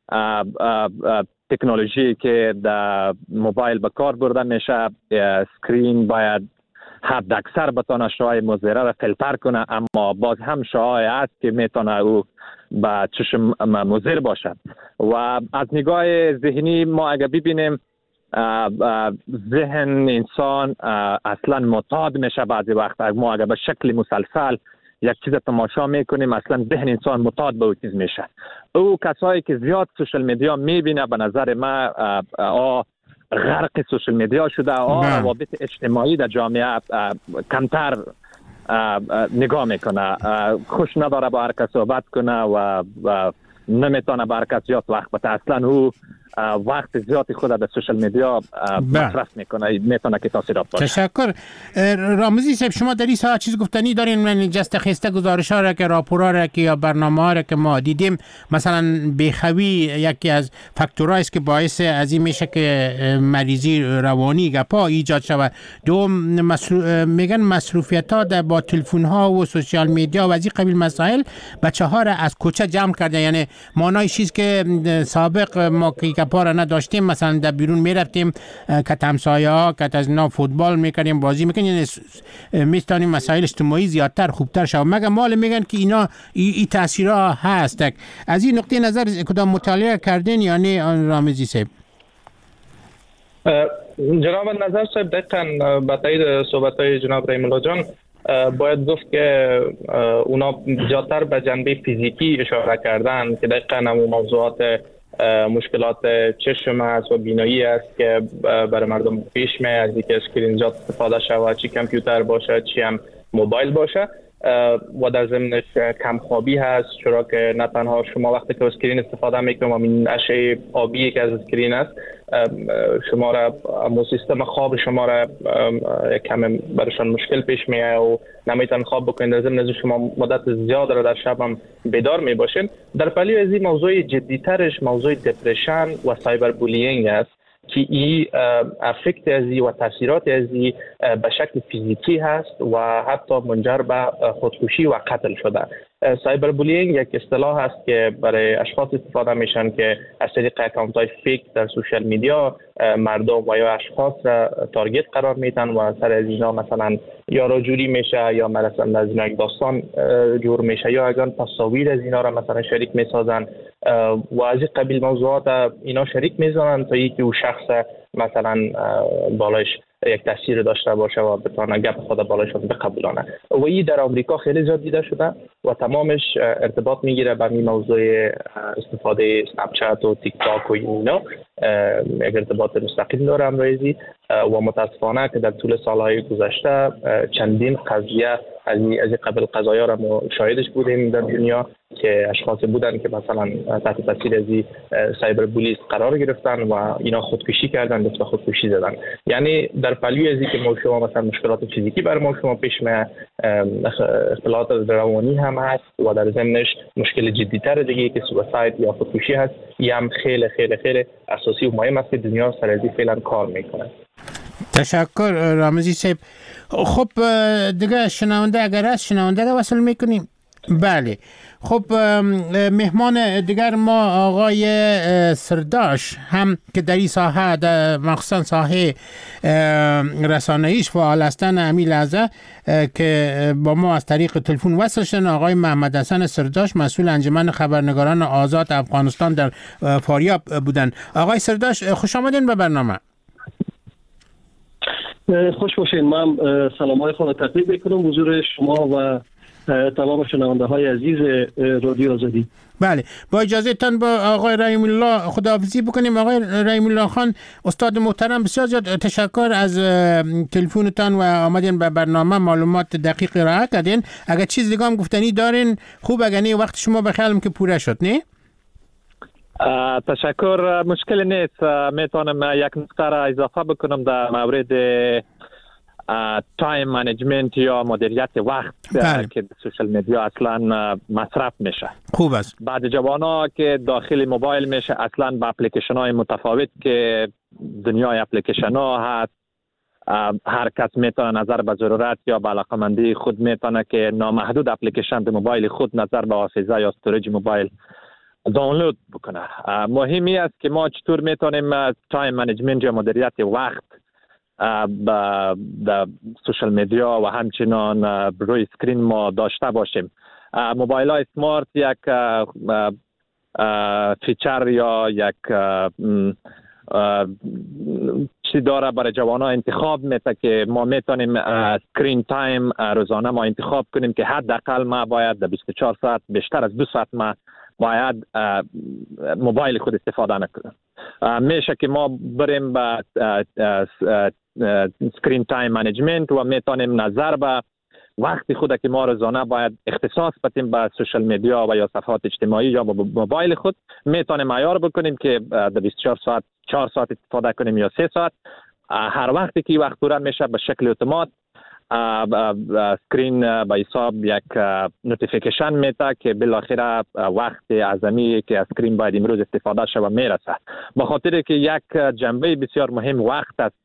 تکنولوژی که در موبایل به کار برده میشه، اسکرین باید حد اکثر بتونه شعاع مضره را فیلتر کنه، اما باز هم شعاع است که میتونه او به چشم مضر باشد. و از نگاه ذهنی ما اگر ببینیم ذهن انسان اصلا معتاد میشه بعضی وقت. ما اگر به شکل مسلسل یک چیز تماشا میکنیم اصلا ذهن انسان معتاد به او چیز میشه. او کسایی که زیاد سوشال میدیا میبینه به نظر من غرق سوشال میدیا شده، روابط اجتماعی در جامعه کمتر نگاه میکنه، خوش نداره با هر کس صحبت کنه و نمیتونه با هر کس زیاد وقت بده. اصلا او وقت زیادی خود به سوشال میدیا مصرف میکنه، میتونه که تاثیرات باشه. تشکر. رامزی صاحب شما در این ساعت چیز گفتنی دارین؟ من جست خسته گزارش ها را که راپورها را که یا برنامه ها را که ما دیدیم، مثلا بیخوی یکی از فاکتورهایی است که باعث از این میشه که مریضی روانی گپا ایجاد شود. دوم میگن مصروفیت ها با تلفن ها و سوشال میدیا و از این قبیل مسائل بچه ها را از کوچه جمع کرده. یعنی مانای چیز که سابق ما که پارا نداشتیم، مثلا در بیرون میرفتیم که همسایه ها که از اینا فوتبال میکنیم بازی میکنیم، میتونیم مسائل اجتماعی زیادتر خوبتر شود. مگه مال میگن که اینا ای تاثیرها هست. از این نقطه نظر کدام مطالعه کردین یعنی رامزی صاحب؟ جناب نظر صاحب دقیقاً با تایید صحبت‌های جناب رحیم الله جان باید گفت که اونا زیادتر به جنبه فیزیکی اشاره کردن که دقیقاً هم موضوعات مشکلات چشم است و بینایی است که برای مردم پیش میاد از اینکه اسکرین زیاد استفاده شود، چی کامپیوتر باشه چی هم موبایل باشه، و در ضمنش کمخوابی هست، چرا که نه تنها شما وقتی که اسکرین استفاده میکنید و این اشعه آبی که از اسکرین است شما را سیستم خواب شما را کم برشان مشکل پیش میاد و نمیتون خواب بکنید، در ضمن شما مدت زیاد را در شب هم بیدار میباشین. در پلی از این موضوع جدیترش موضوع دپرشن و سایبر بولینگ است که این افکت ازی و تاثیرات ازی به شکل فیزیکی هست و حتی منجر به خودکشی و قتل شده. سایبر بولینگ یک اصطلاح هست که برای اشخاص استفاده میشن که از طریق اکانت‌های فیک در سوشال میدیا مردم و یا اشخاص را تارگت قرار میدن و سر از اینا مثلا یا رجوری میشه یا مثلا از اینا یک داستان جور میشه یا اگر تصاویر از اینا را مثلا شریک میسازن و از این قبیل موضوعات اینا شریک میزنن تا اینکه او شخص مثلا بالایش یک تاثیر داشته باشه و بتونه گپ خود بالایشون بقبولانه. و این در آمریکا خیلی زیاد دیده شده و تمامش ارتباط میگیره با این موضوع استفاده اسنپ چت و تیک تاک و اینا، یک ارتباط مستقیم داره امروزی و متاسفانه که در طول سالهای گذشته چندین قضیه از قبل قضایا را ما شاهدش بودیم در دنیا که اشخاص بودن که مثلا تحت تاثیر از سایبر بولیس قرار گرفتن و اینا خودکشی کردن، دست به خودکشی زدن. یعنی در پلوی از که ما شما مثلا مشکلات فیزیکی بر ما شما پیش میاد، اختلالات روانی هم هست و در ضمنش مشکل جدی‌تر دیگه که سویساید یا خودکشی هست. این هم خیلی خیلی خیلی اساسی و مهم است که دنیا سر از فعلا کار میکنه. تشکر رامزی صاحب. خب دیگه شنونده اگر از شنونده رو وصل میکنیم. بله خب مهمان دیگر ما آقای سرداش هم که در این ساحه مخصوصا ساحه رسانه‌ایش فعال هستند امی لحظه که با ما از طریق تلفن وصل شدن. آقای محمد حسن سرداش مسئول انجمن خبرنگاران آزاد افغانستان در فاریاب بودند. آقای سرداش خوش آمدین به برنامه. خوش باشین. من سلام‌های خود را تقدیم می‌کنم حضور شما و تمام شنونده های عزیز رادیو آزادی. بله با اجازه تان با آقای رحیم الله خداحافظی بکنیم. آقای رحیم الله خان استاد محترم، بسیار زیاد تشکر از تلفنتان و آمدین به برنامه، معلومات دقیق را کردین. اگر چیز دیگه هم گفتنی دارین خوب، اگر نه وقت شما بخیالم که پوره شد. نه تشکر، مشکل نیست. میتونم یک نکته را اضافه بکنم در مورد تایم منیجمنت یا مدیریت وقت که سوشال میدیا اصلا مصرف میشه. خوب است. بعد جوانا که داخل موبایل میشه اصلا با اپلیکیشن های متفاوت که دنیای اپلیکیشن ها هست، هر کس میتونه نظر به ضرورت یا به علاقمندی خود میتونه که نامحدود اپلیکیشن به موبایل خود نظر به حافظه یا استوریج موبایل دانلود بکنه. مهمی است که ما چطور میتونیم تایم منیجمنت یا مدیریت وقت با سوشال میدیا و همچنان روی اسکرین ما داشته باشیم. موبایل های سمارت یک فیچر یا یک چی داره برای جوانان انتخاب میده که ما میتونیم اسکرین تایم روزانه ما انتخاب کنیم که حداقل ما باید در 24 ساعت بیشتر از 2 ساعت ما باید موبایل خود استفاده نکنیم. میشه که ما بریم با سکرین تایم منیجمنت و میتونیم نظر به وقتی خود که ما روزانه باید اختصاص بدیم به سوشال میدیا و یا صفحات اجتماعی یا با موبایل خود میتونیم معیار بکنیم که در 24 ساعت 4 ساعت استفاده کنیم یا 3 ساعت. هر وقتی که وقت پوره میشه به شکل اتومات سکرین به حساب یک نوتیفیکیشن میده که بالاخره وقت اعظمی که از سکرین باید امروز استفاده شود میرسه. به خاطر که یک جنبه بسیار مهم وقت است.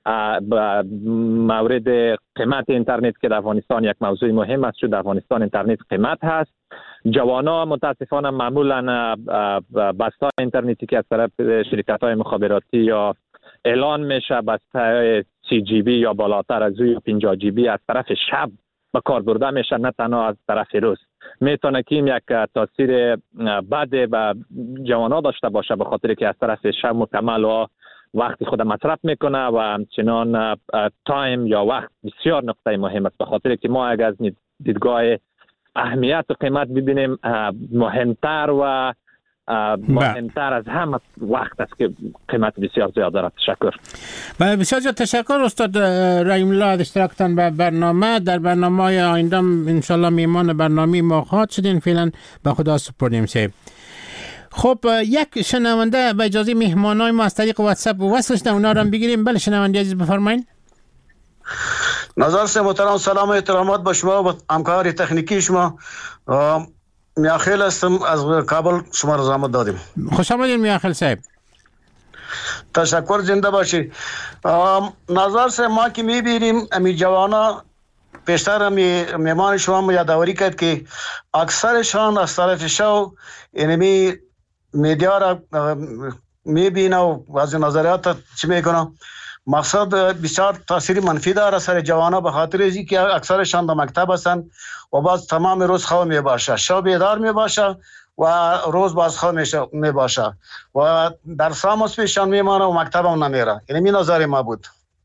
مورد قیمت اینترنت که در افغانستان یک موضوع مهم است، چون در افغانستان اینترنت قیمت هست. جوانا متاسفانه معمولا بسته اینترنتی که از طرف شرکت های مخابراتی یا اعلان میشه بسته 30 جی بی یا بالاتر از یا 50 جی بی از طرف شب به کار برده میشه، نه تنها از طرف روز. میتونه که این یک تاثیر بد به جوانا داشته باشه به خاطر که از طرف شب مکمل و وقتی خود مصرف میکنه و همچنان تایم یا وقت بسیار نقطه مهم است. به خاطر که ما اگر از دیدگاه اهمیت و قیمت ببینیم مهمتر و مهمتر از همه وقت است که قیمت بسیار زیاد دارد. تشکر. بسیار زیاد تشکر استاد رحیم الله از اشتراکتان به برنامه. در برنامه های آینده انشالله میمان برنامه ما خواهد شدین. فعلا به خدا سپردیم صاحب. خب یک شنونده به اجازه مهمانای ما از طریق واتساپ وصل شدن، اونا رو هم بگیریم. بله شنونده عزیز بفرمایید. نظر سے محترم سلام و احترامات به شما و همکار تکنیکی شما. میاخیل هستم از کابل، شما را زحمت دادیم. خوش آمدید میاخیل صاحب. تشکر، زنده باشید. نظر سے ما که میبینیم امی جوانا پیشتر میمان شما یادآوری کرد که اکثرشان از طرف شو اینمی میدیا را میبینه و از نظریات چی میکنه. مقصد بسیار تاثیر منفی داره سر جوانا به خاطر ازی که اکثرشان در مکتب هستند و باز تمام روز خواب میباشه، شب بیدار میباشه و روز باز خواب میباشه و در سامس پیشان میمانه و مکتب هم نمیره. اینمی نظر ما بود.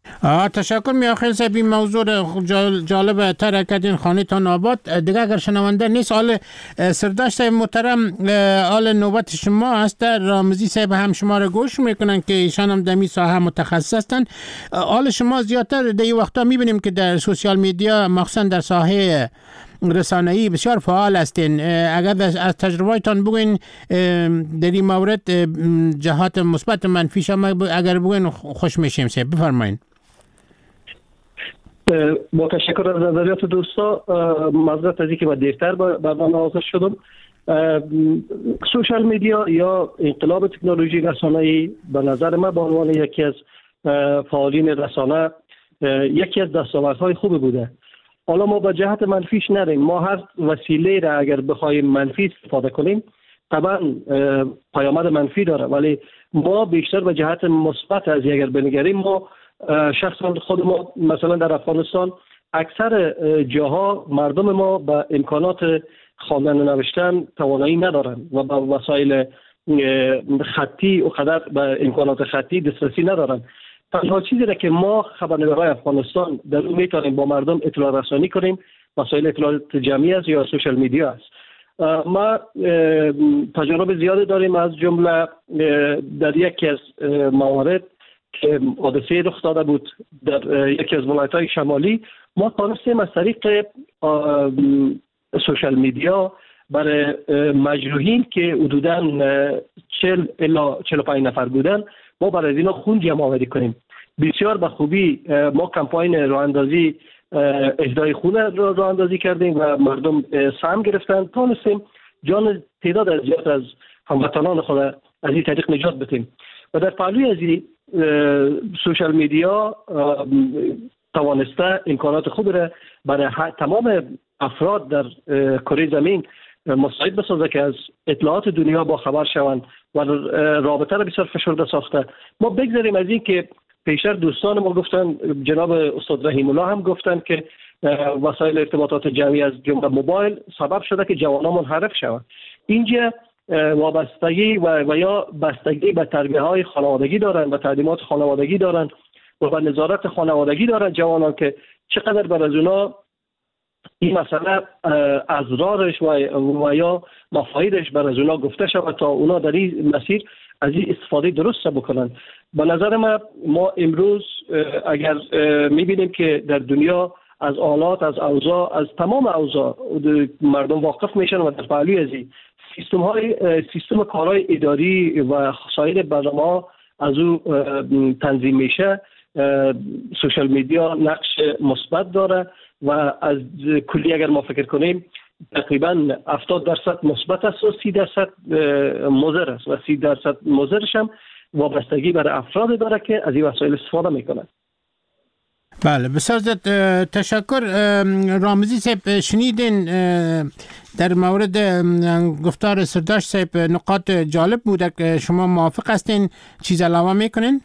تشکر میاخیل صاحب. این موضوع جالب تر کردین، خانه تان آباد. دیگه اگر شنونده نیست، آل سرداشت محترم، آل نوبت شما هست. رامزی صاحب هم شما رو گوش میکنن که ایشان هم دمی ساحه متخصص هستن. آل شما زیادتر در این وقتا میبینیم که در سوشال میدیا مخصوصا در ساحه رسانه‌ای بسیار فعال هستین. اگر از تجربه‌تان بگوین در این مورد جهات مثبت منفی شما اگر بگوین خوش میشیم. صاحب بفرمایید. با تشکر از نظریات دوستا. معذرت از اینکه من دیرتر برنامه حاضر شدم. سوشال میدیا یا انقلاب تکنولوژی رسانه‌ای به نظر من به عنوان یکی از فعالین رسانه یکی از دستاوردهای خوب بوده. حالا ما به جهت منفیش نریم. ما هر وسیله را اگر بخوایم منفی استفاده کنیم طبعا پیامد منفی داره، ولی ما بیشتر به جهت مثبت از اگر بنگریم، ما شخصا خود ما مثلا در افغانستان اکثر جاها مردم ما به امکانات خواندن و نوشتن توانایی ندارن و به وسایل خطی و قدر به امکانات خطی دسترسی ندارن. تنها چیزی را که ما خبرنگارای افغانستان در اون میتونیم با مردم اطلاع رسانی کنیم وسایل اطلاعات جمعی است یا سوشال میدیا است. ما تجربه زیادی داریم، از جمله در یکی از موارد که حادثه رخ داده بود در یکی از ولایت‌های شمالی، ما تانستیم از طریق سوشال میدیا برای مجروحین که حدوداً 40 الی 45 نفر بودن، ما برای اینا خون جمع آوری کنیم. بسیار به خوبی ما کمپاین راهاندازی اهدای خون راهاندازی کردیم و مردم سهم گرفتن. تانستیم جان تعداد زیاد از هموطنان خود از این طریق نجات بدیم. و در پهلوی از این سوشال میدیا توانسته امکانات خوب را برای تمام افراد در کره زمین مساعد بسازه که از اطلاعات دنیا با خبر شوند و رابطه را بسیار فشرده ساخته. ما بگذاریم از این که پیشتر دوستان ما گفتن، جناب استاد رحیم الله هم گفتن که وسایل ارتباطات جمعی از جمله موبایل سبب شده که جوانان منحرف شوند. اینجا وابستگی و یا بستگی به تربیه های خانوادگی دارن، به تعلیمات خانوادگی دارن و به نظارت خانوادگی دارن جوانان که چقدر بر از اونا این مسئله اضرارش و یا مفایدش بر از اونا گفته شود تا اونا در این مسیر از این استفاده درست بکنن. به نظر ما امروز اگر میبینیم که در دنیا از آلات، از اوضاع، از تمام اوضاع مردم واقف میشن و در پهلوی از این سیستم کارهای اداری و سایر برنامه‌ها از او تنظیم میشه، سوشال میدیا نقش مثبت داره و از کلی اگر ما فکر کنیم تقریبا 70% مثبت است و 30% مضر است و 30% مضرش هم وابستگی برای افراد داره که از این وسایل استفاده میکنن. بله، بسیار زیاد تشکر. رامزی صاحب، شنیدین در مورد گفتار سرداشت صاحب نقاط جالب بوده که شما موافق هستین؟ چیز علاوه میکنین؟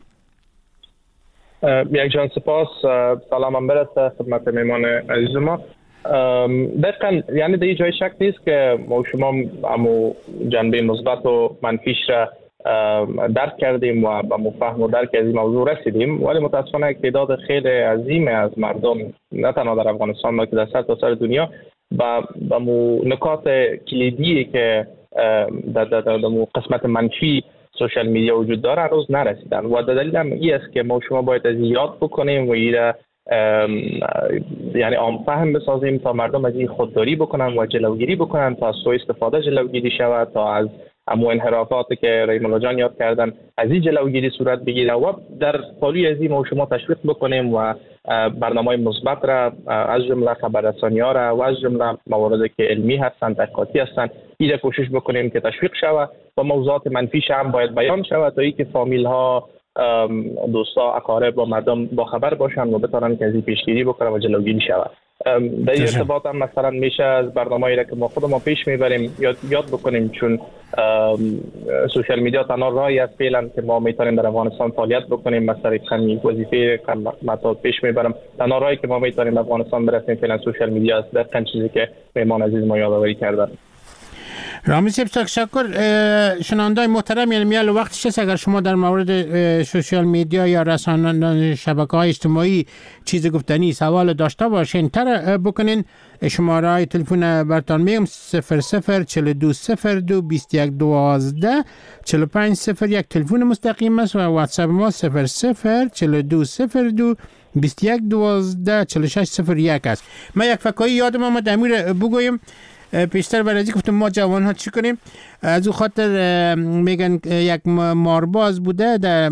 یک جان سپاس. سلامم برسه خدمت میمان عزیز ما. دقیقا یعنی در جای شک نیست که ما شما همو جنبه مثبت و منفیش را درک کردیم و به مفهوم و درک از این موضوع رسیدیم، ولی متاسفانه تعداد خیلی عظیم از مردم نه تنها در افغانستان بلکه در سرتاسر دنیا به نکات کلیدی که در قسمت منفی سوشال میدیا وجود داره هنوز نرسیدن و دلیل هم این است که ما شما باید از یاد بکنیم و این یعنی عام فهم بسازیم تا مردم از این خودداری بکنن و جلوگیری بکنن، تا از سوء استفاده جلوگیری شود، تا از امو انحرافاتی که رحیم الله جان یاد کردن از این جلوگیری صورت بگیره و در پالوی از این ما شما تشویق بکنیم و برنامه‌های مثبت را از جمله خبررسانی‌ها را و از جمله مواردی که علمی هستند، تحقیقاتی هستند، این کوشش بکنیم که تشویق شود و موضوعات منفیش هم باید بیان شود تا اینکه فامیل‌ها، دوستا، اقارب و مردم با خبر باشن و بتونن که از این پیشگیری بکنن و جلوگیری شود. در این ارتباط هم مثلا میشه از برنامه‌ای را که ما خودمون پیش میبریم یاد بکنیم، چون سوشال میدیا تنها راهی است فعلا که ما میتونیم در افغانستان فعالیت بکنیم. مثلا همین وظیفه که من پیش میبرم، تنها راهی که ما میتونیم افغانستان برسیم فعلا سوشال میدیا است. دقیقاً چیزی که مهمان عزیز ما یادآوری کردن. رامی صاحب تشکر. شنوندای محترم، یعنی میال وقتش است اگر شما در مورد سوشال میدیا یا رسانه شبکه‌های اجتماعی چیز گفتنی سوال داشته باشین تر بکنین. شماره تلفن برتان میگم 0042022112 4501 تلفن مستقیم است و واتساپ ما 0042022112 4601 است. من یک فکایی یادم آمد امیر بگویم پیشتر برای ازی گفتم ما جوان ها چی کنیم. از او خاطر میگن یک مارباز بوده در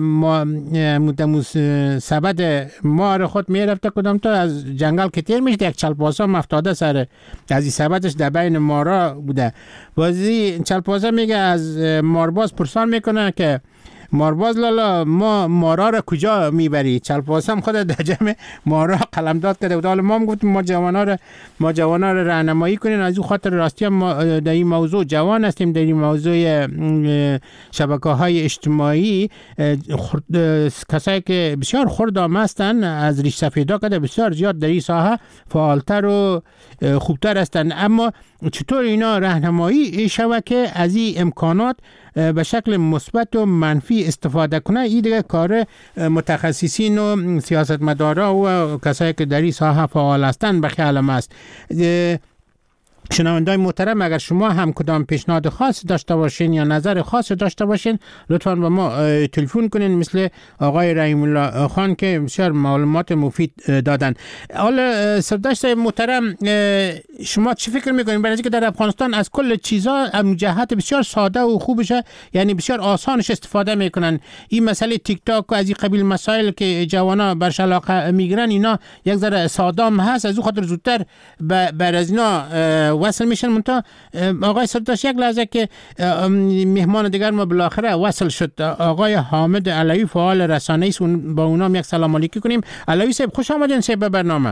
سبد مار خود میرفته کدام تا از جنگل که تیر میشد یک چلپاسا مفتاده سر از این سبدش در بین مارا بوده. بازی چلپاسا میگه از مارباز پرسان میکنه که مارباز لالا ما مارا را کجا میبری؟ چلپاس هم خود در جمع مارا قلمداد کرده بود. حالا ما هم گفتیم ما جوانا را راهنمایی کنین. از او خاطر راستی هم ما در این موضوع جوان هستیم. در این موضوع شبکه‌های اجتماعی کسایی که بسیار خردام هستن از ریش سفیدا کرده بسیار زیاد در این ساحه فعالتر و خوبتر هستن. اما چطور اینا راهنمایی شود که از این امکانات به شکل مثبت و منفی استفاده کنه، این دیگه کار متخصصین و سیاستمدارا و کسایی که در این ساحه فعال هستن به خیالم است. شنوندای محترم، اگر شما هم کدام پیشنهاد خاص داشته باشین یا نظر خاص داشته باشین لطفاً به ما تلفن کنین، مثل آقای رحیم الله خان که بسیار معلومات مفید دادن. حالا سرداشت محترم، شما چی فکر میکنین؟ برای اینکه در افغانستان از کل چیزا جهت بسیار ساده و خوبشه، یعنی بسیار آسانش استفاده میکنن. این مسئله تیک تاک و از این قبیل مسائل که جوانا برش علاقه میگیرن اینا یک ذره سادام هست، از او خاطر زودتر بر از اینا وصل میشن. منتها آقای سرداشت یک لحظه که مهمان دیگر ما بالاخره وصل شد، آقای حامد علوی فعال رسانه‌ای است، با اونام یک سلام علیکی کنیم. علوی صاحب خوش آمدین صاحب به برنامه.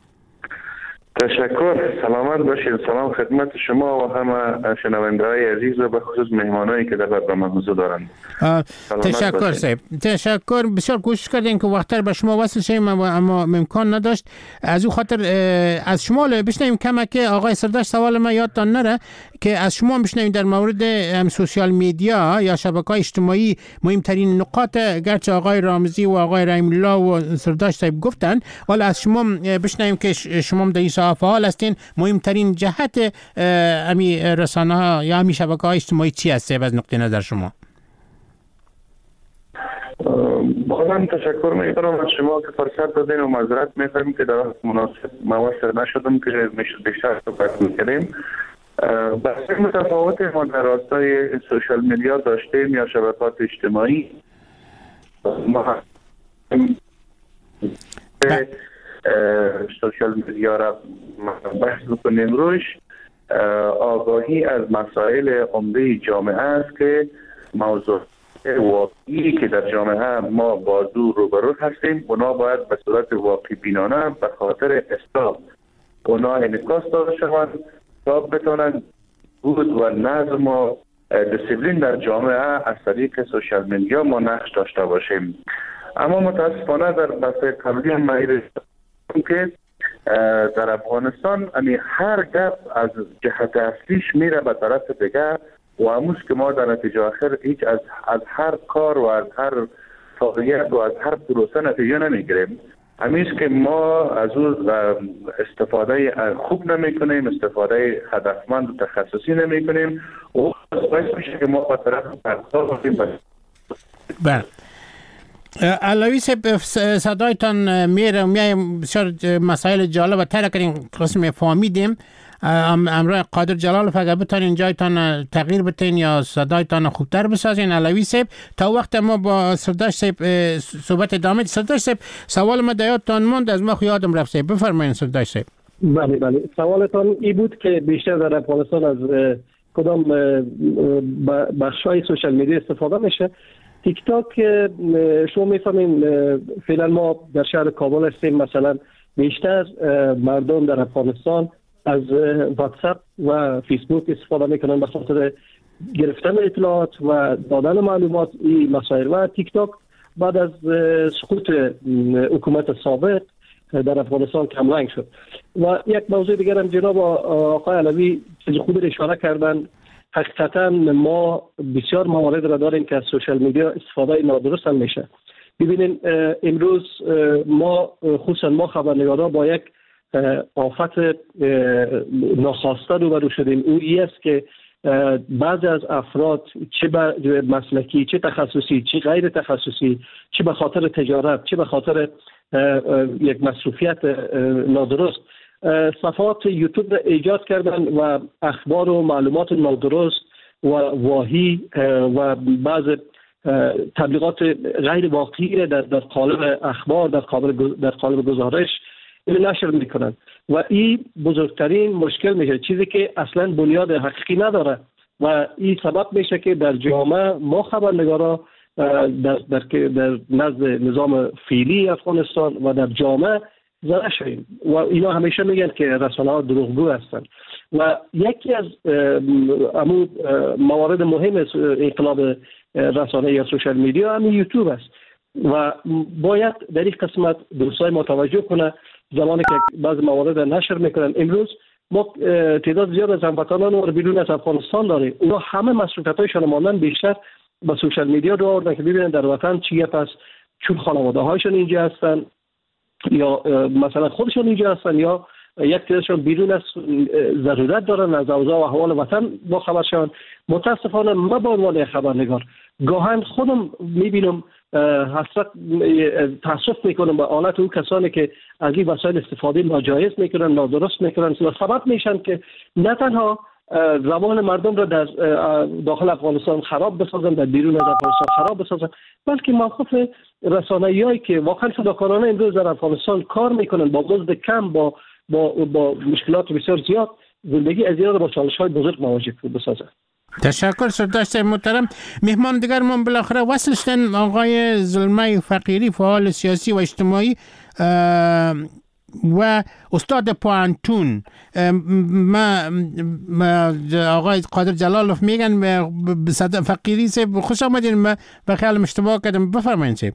تشکر، سلامت باشید. سلام خدمت شما و همه شنونده‌های عزیز و به خصوص مهمانایی که در برنامه حضور دارند. تشکر صاحب، تشکر. بسیار کوشش کردین که وقتر به شما وصل شیم اما امکان نداشت. از او خاطر از شما بشنویم کمک آقای سرداشت. سوال ما یادتان نره که از شما بشنویم در مورد سوشال میدیا یا شبکه‌های اجتماعی مهمترین نقاط، گرچه آقای رامزی و آقای رحیم الله و سرداشت صاحب گفتن، ولی از شما بشنویم که شما در این فعال هستین، مهمترین جهت امی رسانه ها یا امی شبکه‌های اجتماعی چی است از نقطه نظر شما؟ بازم تشکر میکنم از شما که فرصت دادین و معذرت میخوایم که در مناسب موثر نشدم که بیشتر صحبت میکنیم. بحث متفاوت ما در راستای سوشال میدیا داشتیم یا شبکه‌های اجتماعی. ما سوشال میدیا را بحث بکنیم روش. آگاهی از مسائل عمده جامعه است که موضوع واقعی که در جامعه ما با دو روبرو هستیم، اونا باید به صورت واقعی بینانه به خاطر اصلاح اونا انعکاس داده شوند تا بتونن بود و نظم و دیسیپلین در جامعه از طریق سوشال میدیا ما نقش داشته باشیم. اما متاسفانه در بحث قبلی هم که در افغانستان هر گپ از جهت اصلیش میره به طرف دیگه و هموز که ما در نتیجه آخر هیچ از هر کار و از هر فعالیت و از هر پروسه نتیجه نمیگیریم. همیشه که ما از اون استفاده خوب نمی کنیم، استفاده هدفمند و تخصصی نمی کنیم و باعث میشه که ما به طرف پرتاب بله. علوی صاحب صدایتان میره و میایم، بسیار مسائل جالب تر کردیم، قسم فهمیدیم. امروز قادر جلالov اگر بتانین جایتان تغییر بتین یا صدایتان خوبتر بسازین. علوی صاحب تا وقت ما با سرداشت صاحب صحبت ادامه. سرداشت صاحب سوال ما یادتان ماند، از ما یادم رفت. صاحب بفرمایید سرداشت صاحب. بله سوالتان این بود که بیشتر در افغانستان از کدام بخش‌های سوشال میدیا استفاده میشه. تیک تاک شما میفهمین فعلا ما در شهر کابل هستیم، مثلا بیشتر مردم در افغانستان از واتساپ و فیسبوک استفاده میکنن به خاطر گرفتن اطلاعات و دادن معلومات این مسائل. و تیک تاک بعد از سقوط حکومت سابق در افغانستان کمرنگ شد. و یک موضوع دیگر هم جناب آقای علوی خود اشاره کردن حقیقتا ما بسیار موارد را داریم که از سوشال میدیا استفاده نادرست هم میشه. ببینید امروز ما خصوصا ما خبرنگارا با یک آفت ناخواسته روبرو شدیم. او است که بعضی از افراد چه به مسلکی، چه تخصصی، چه غیر تخصصی، چه به خاطر تجارت، چه به خاطر یک مصروفیت نادرست، صفحات یوتیوب را ایجاد کردن و اخبار و معلومات نادرست و واهی و بعض تبلیغات غیر واقعی را در قالب اخبار، در قالب گزارش نشر میکنن و این بزرگترین مشکل میشه، چیزی که اصلا بنیاد حقیقی نداره و این سبب میشه که در جامعه ما خبرنگارا در نزد نظام فعلی افغانستان و در جامعه زده شدیم و اینا همیشه میگن که رسانه ها دروغگو هستند و یکی از موارد مهم انقلاب رسانه یا سوشال میدیا همین یوتیوب است و باید در این قسمت دوستای ما توجه کنه. زمانی که بعض موارد نشر میکنن، امروز ما تعداد زیاد از هموطنان رو بیرون از افغانستان داریم، اونا همه مسئولیت‌هایشان ماندن بیشتر با سوشال میدیا رو آوردن که ببینن در وطن چیه، پس چون خانواده هایشون اینجا هستن یا مثلا خودشون اینجا هستن یا یک تعدادشون بیرون از ضرورت دارن از اوضاع و احوال وطن با خبر شون. متاسفانه ما به عنوان خبرنگار گاهن خودم میبینم حسرت تاسف میکنم به حالت اون کسانی که از این وسایل استفاده ناجایز میکنن، نادرست میکنن و سبب میشن که نه تنها روان مردم را در داخل افغانستان خراب بسازن، در بیرون از افغانستان خراب بسازن، بلکه موقف رسانه‌ای که واقعا فداکارانه امروز در افغانستان کار میکنن با مزد کم، با مشکلات بسیار زیاد، زندگی از اینا را با چالش‌های بزرگ مواجه بسازن. تشکر سرداشت محترم. مهمان دیگر من بالاخره وصل شدن آقای زلمه فقیری، فعال سیاسی و اجتماعی و استاد پوانتون. آقای قادر جلالوف میگن فقیری سے خوش آمدین. به خیال اشتباه کردم، بفرمایید سه.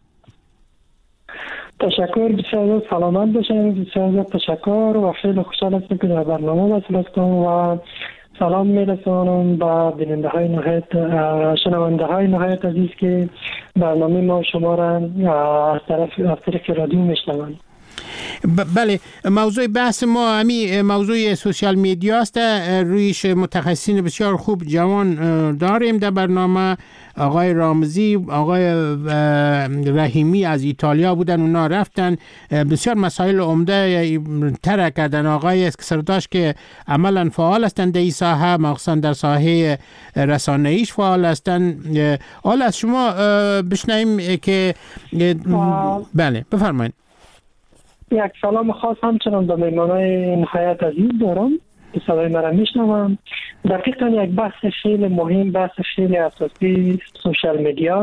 تشکر، بسیار سلامت باشین. بسیار تشکر و خیلی خوشحال هستم که در برنامه وصل هستم و سلام میرسانم به بیننده های نهایت، شنونده های نهایت عزیز که برنامه ما شما را از طریق رادیو میشنوند. بله، موضوع بحث ما همین موضوع سوشال میدیا است. رویش متخصصین بسیار خوب جوان داریم در برنامه. آقای رامزی، آقای رحیمی از ایتالیا بودن، اونا رفتن بسیار مسائل عمده طرح کردن. آقای اسکسرداش که عملا فعال هستند در این ساحه، مخصوصا در ساحه رسانه‌ایش فعال هستند. حالا از شما بشنویم که بله بفرمایید. یک سلام خاص همچنان به مهمانای نهایت عزیز دارم که صدای مرا میشنوم. دقیقا یک بحث خیلی مهم، بحث خیلی اساسی سوشال میدیا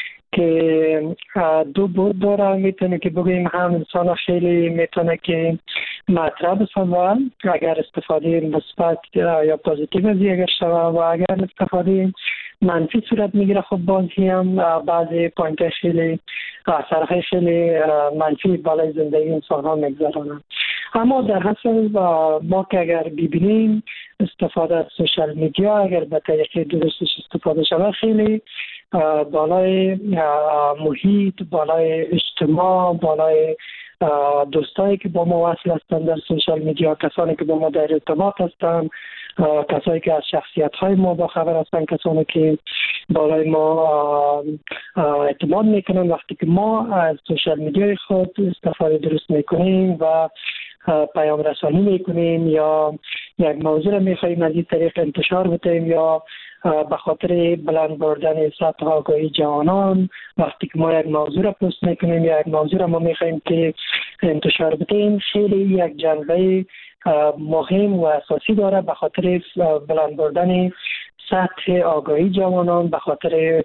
که دو بود داره. میتونه که بگویم هم انسان خیلی میتونه که مطرح بسازه اگر استفاده مثبت یا پوزیتیو از اگر شوه و اگر استفاده منفی صورت میگیره خب بازی هم بعضی پوینت خیلی اثرهای خیلی منفی بالای زندگی انسان ها میگذارن. اما در حسن ما که اگر ببینیم استفاده از سوشال میدیا اگر به طریق درستش استفاده شود خیلی بالای محیط، بالای اجتماع، بالای دوستایی که با ما وصل هستند در سوشال میدیا، کسانی که با ما در ارتباط هستند، کسایی که از شخصیت های ما با خبر هستند، کسانی که بالای ما اعتماد میکنن. وقتی که ما از سوشال میدیای خود استفاده درست میکنیم و پیام رسانی میکنیم یا یک موضوع را میخواهیم از این طریق انتشار بدیم یا به خاطر بلند بردن سطح آگاهی جوانان، وقتی که ما یک موضوع را پست میکنیم یا یک موضوع را ما میخواهیم که انتشار بدیم، خیلی یک جنبه مهم و اساسی داره به خاطر بلند بردن سطح آگاهی جوانان، به خاطر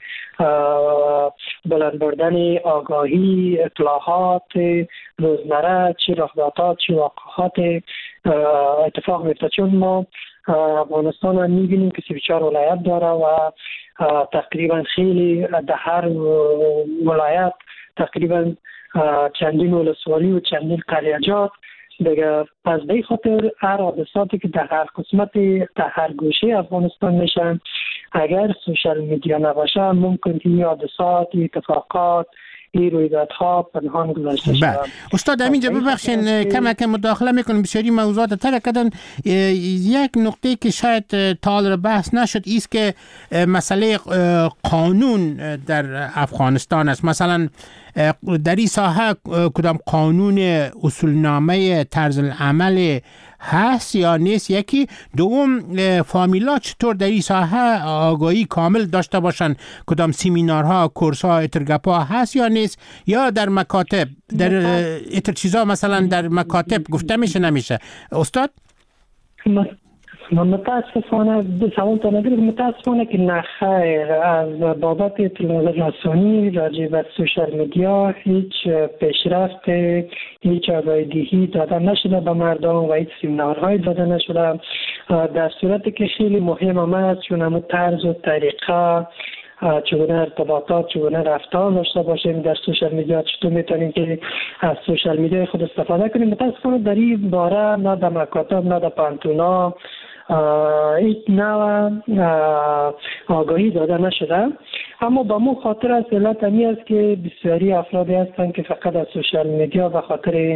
بلند بردن آگاهی اطلاعات روزمره، چی رخدادها چی واقعات اتفاق میفته. چون ما افغانستان هم میبینیم که 34 ولایت داره و تقریبا خیلی در هر ولایت تقریبا چندین ولسوالی و چندین قریجات دیگه از به خاطر هر حادثاتی که در هر قسمت در هر گوشه افغانستان میشن، اگر سوشال میدیا نباشه ممکن که این حادثات، اتفاقات، این رویدادها پنهان گذاشته شدن. استاد همینجا ببخشین کم مداخله میکنم، بسیاری موضوعات تر کردن. یک نقطه که شاید تا حال بحث نشد ایست که مسئله قانون در افغانستان است. مثلا در این ساحه کدام قانون اصولنامه طرز العمل هست یا نیست؟ یکی. دوم، فامیلا چطور در این ساحه آگاهی کامل داشته باشن؟ کدام سیمینارها، کورسها، اترگپا هست یا نیست؟ یا در مکاتب در اتر چیزا مثلا در مکاتب گفته میشه نمیشه؟ استاد متاسفانه متاسفانه که نخیر از بابت تلویزیون رسانی راجع به سوشال میدیا هیچ پیشرفت، هیچ آگاهی داده نشده به مردم و هیچ سیمینارهای داده نشده، در صورتی که خیلی مهم است چون همون طرز و طریقه چگونه ارتباطات، چگونه رفتار داشته باشیم در سوشال میدیا، چطور میتونیم که از سوشال میدیا خود استفاده کنیم. متاسفانه در این باره نه در مکاتب نه در پانتونا هیچ نوع آگاهی داده نشده. اما با مو خاطر از علت همی است که بسیاری افرادی هستند که فقط از سوشال میدیا به خاطر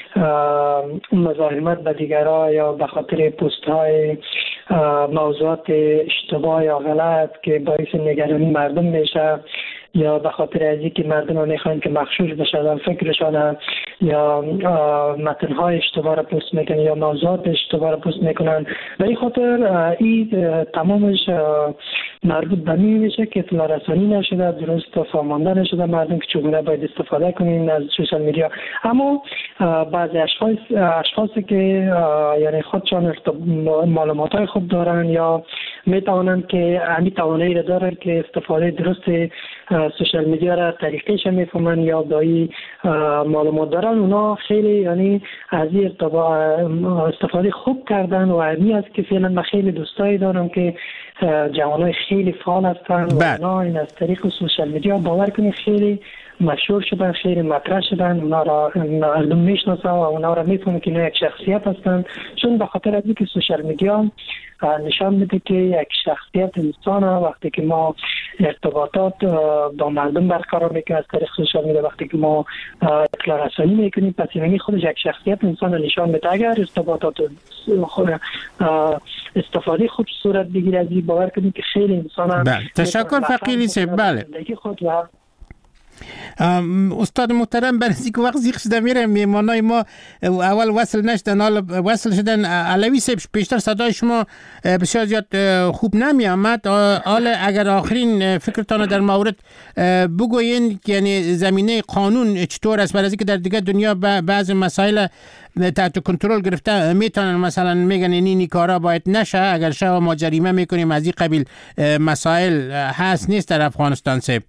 مزاحمت به دیگرها یا به خاطر پست های موضوعات اشتباه یا غلط که باعث نگرانی مردم میشه، یا به خاطر از اینکه مردم میخوان که مغشوش بشن فکرشان، یا متنهای اشتباه را پست میکنن یا موضوعات اشتباه را پست میکنن. به این خاطر این تمامش مربوط به این میشه که اطلاع رسانی نشده، درست فهمانده نشده مردم که چگونه باید استفاده کنین از سوشال میدیا. اما بعضی اشخاصی که یعنی خودشان معلومات های خوب دارن یا میتوانند که همین توانایی را دارن که استفاده درست سوشال میدیا را طریقش میفهمن یا دایی معلومات دارن، اونا خیلی یعنی از این استفاده خوب کردن و همین است که فعلا من خیلی دوستایی دارم که جوانای خیلی فعال هستن و اونا این از طریق سوشال میدیا باور کنید خیلی مشهور شدن، خیلی مطرح شدن، اونا را مردم میشناسن و اونا را میفهمن که اینا یک شخصیت هستن، چون به خاطر از اینکه سوشال میدیا نشان میده که یک شخصیت انسان وقتی که ما ارتباطات با مردم برقرار میکنیم از طریق سوشال میدیا، وقتی که ما اطلاع رسانی میکنیم، پس یعنی خودش یک شخصیت انسان نشان میده. اگر ارتباطات استفاده خوب صورت بگیره از این باور کنید که خیلی انسان تشکر فقیری سیب. بله استاد محترم، برای اینکه وقت زیخ شده میره، میمانای ما اول وصل نشدن، حالا وصل شدن. علوی صاحب پیشتر صدای شما بسیار زیاد خوب نمی آمد، حالا اگر آخرین فکرتان در مورد بگوین، یعنی زمینه قانون چطور است، برای اینکه در دیگه دنیا بعض مسائل تحت کنترل گرفته میتونن، مثلا میگن این کارا باید نشه، اگر شما ما جریمه میکنیم از این قبیل مسائل هست نیست در افغانستان صاحب؟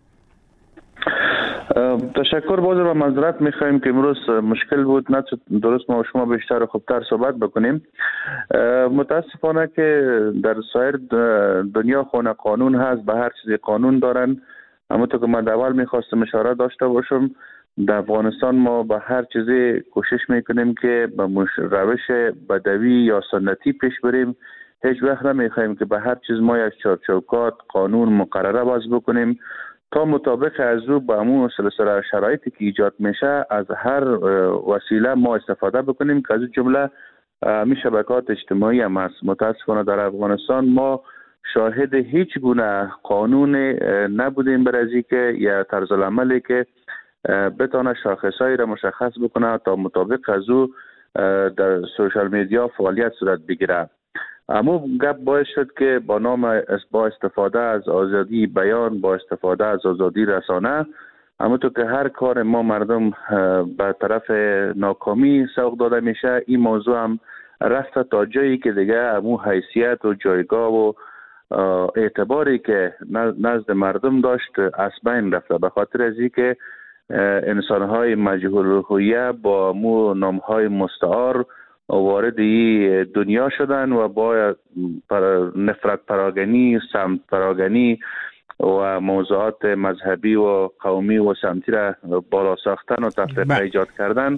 تشکر. باز و معذرت میخوایم که امروز مشکل بود، نه درست ما و شما بیشتر و خوبتر صحبت بکنیم. متاسفانه که در سایر دنیا خونه قانون هست، به هر چیزی قانون دارن. اما تو که من اول میخواستم اشاره داشته باشم، در افغانستان ما به هر چیزی کوشش میکنیم که به روش بدوی یا سنتی پیش بریم. هیچ وقت نمیخوایم که به هر چیز ما یک چارچوبات قانون مقرره باز بکنیم تا مطابق از او با همون سلسله شرایطی که ایجاد میشه از هر وسیله ما استفاده بکنیم که از جمله می شبکات اجتماعی هم هست. متاسفانه در افغانستان ما شاهد هیچ گونه قانون نبودیم برای که یا طرز العملی که بتونه شاخصهایی را مشخص بکنه تا مطابق از او در سوشال میدیا فعالیت صورت بگیره. اما گپ باعث شد که با استفاده از آزادی بیان، با استفاده از آزادی رسانه، اما تو که هر کار ما مردم به طرف ناکامی سوق داده میشه، این موضوع هم رفته تا جایی که دیگه همون حیثیت و جایگاه و اعتباری که نزد مردم داشت از بین رفته، به خاطر از اینکه انسان‌های مجهول الهویه با مو نام‌های مستعار وارد این دنیا شدن و با نفرت پراگنی، سمت پراگنی و موضوعات مذهبی و قومی و سمتی را بالا ساختن و تفرقه ایجاد کردن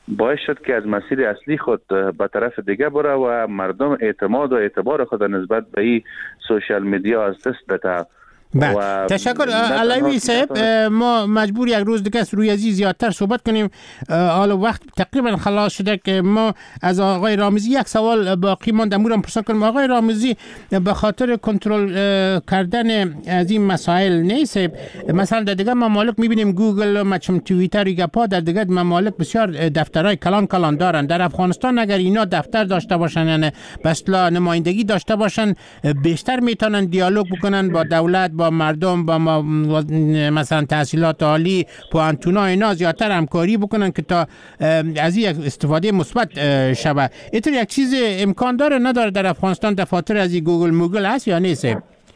باعث شد که از مسیر اصلی خود به طرف دیگه بره و مردم اعتماد و اعتبار خود نسبت به این سوشال میدیا از دست بده. تشکر علوی صاحب. ما مجبور یک روز دیگه روی ازی زیادتر صحبت کنیم. حالا وقت تقریبا خلاص شده که ما از آقای رامزی یک سوال باقی ماند، امورم پرسان کنیم. آقای رامزی، به خاطر کنترل کردن از این مسائل نیست؟ مثلا در دیگه ممالک میبینیم گوگل و مچم توییتر گپا در دیگه ممالک بسیار دفترهای کلان دارن. در افغانستان اگر اینا دفتر داشته باشن، یعنی بسلا نمایندگی داشته باشن، بیشتر میتونن دیالوگ بکنن با دولت، با مردم، با مثلا تحصیلات عالی، پوانتونا، اینا زیادتر همکاری بکنن که تا از یک استفاده مثبت شود. اینطور یک چیز امکان داره نداره در افغانستان دفاتر از گوگل هست یا نیست؟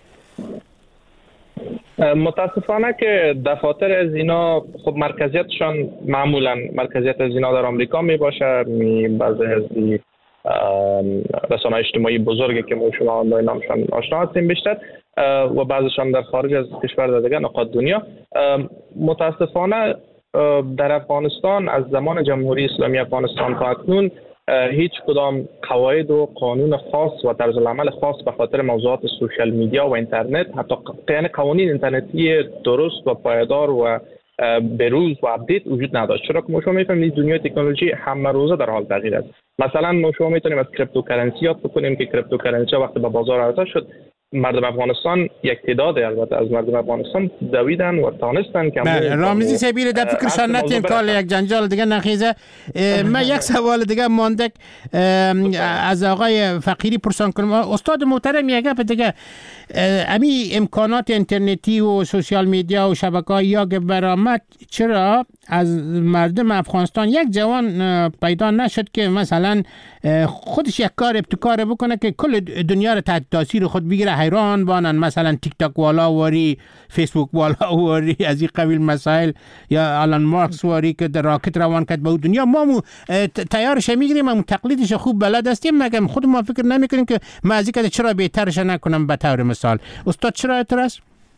متاسفانه که دفاتر از اینا خب مرکزیتشان معمولا مرکزیت از اینا در آمریکا می باشه. بعضی از رسانه‌های اجتماعی بزرگی که ما شما با نامشان آشنا هستیم بیشتر و بعضشان در خارج از کشور در دیگه نقاط دنیا. متاسفانه در افغانستان از زمان جمهوری اسلامی افغانستان تا اکنون هیچ کدام قواعد و قانون خاص و طرز العمل خاص به خاطر موضوعات سوشال میدیا و اینترنت، حتی یعنی قوانین اینترنتی درست و پایدار و بروز و اپدیت وجود نداشت. چرا که ما شما میفهمید دنیای تکنولوژی همه روزه در حال تغییر است. مثلا ما شما میتونیم از کریپتوکارنسی یاد بکنیم که کریپتوکارنسی وقتی به بازار عرضه شد، مردم افغانستان یک تعداد البته از مردم افغانستان دویدن و تانستن که رامزی سبیل در فکرشان نتیم کال یک جنجال دیگه نخیزه. من یک سوال دیگه مانده از آقای فقیری پرسان کنم. استاد محترم یک گپ دیگه، امی امکانات اینترنتی و سوشال میدیا و شبکه‌های یا برآمد، چرا از مردم افغانستان یک جوان پیدا نشد که مثلا خودش یک کار ابتکار بکنه که کل دنیا رو تحت تاثیر خود بگیره؟ حیران بانن مثلا تیک تاک والا واری، فیسبوک والا واری، از این قبیل مسائل، یا آلان مارکس واری که در راکت روان کرد به دنیا. ما تیارش میگیریم، ما تقلیدش خوب بلد هستیم، مگه خود ما فکر نمیکنیم که ما از این چرا بهترش نکنم؟ به طور مثال استاد چرا اعتراض؟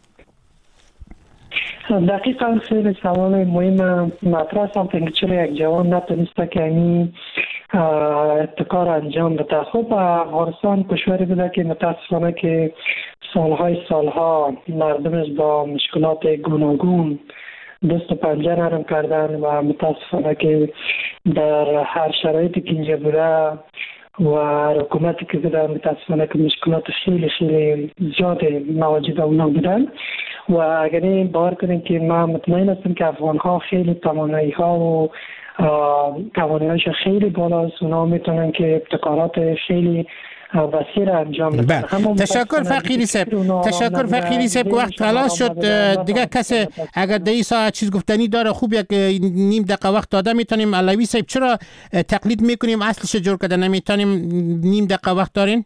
دقیقا خیلی سوال مهم مطرح است. چرا یک جوان نتونسته که این ابتکار انجام بده؟ خب افغانستان کشوری بوده که متاسفانه که سالها مردمش با مشکلات گوناگون دست و پنجه نرم کردن و متاسفانه که در هر شرایطی که اینجا بوده و حکومتی که بوده متاسفانه که مشکلات خیلی زیاد مواجه به اونا بودن. و اگر این باور کنیم که من مطمئن هستم که افغان‌ها خیلی توانایی‌ها و توانایی‌هاش خیلی بالاست، اونا میتونن که ابتکارات خیلی وسیع انجام بدن. تشکر فقیری صاحب. وقت خلاص شد دیگه. کسی اگر در این ساعت چیز گفتنی داره خوب یک نیم دقیقه وقت داده میتونیم. علوی صاحب چرا تقلید میکنیم اصلش جور کرده نمیتونیم؟ نیم دقیقه وقت دارین؟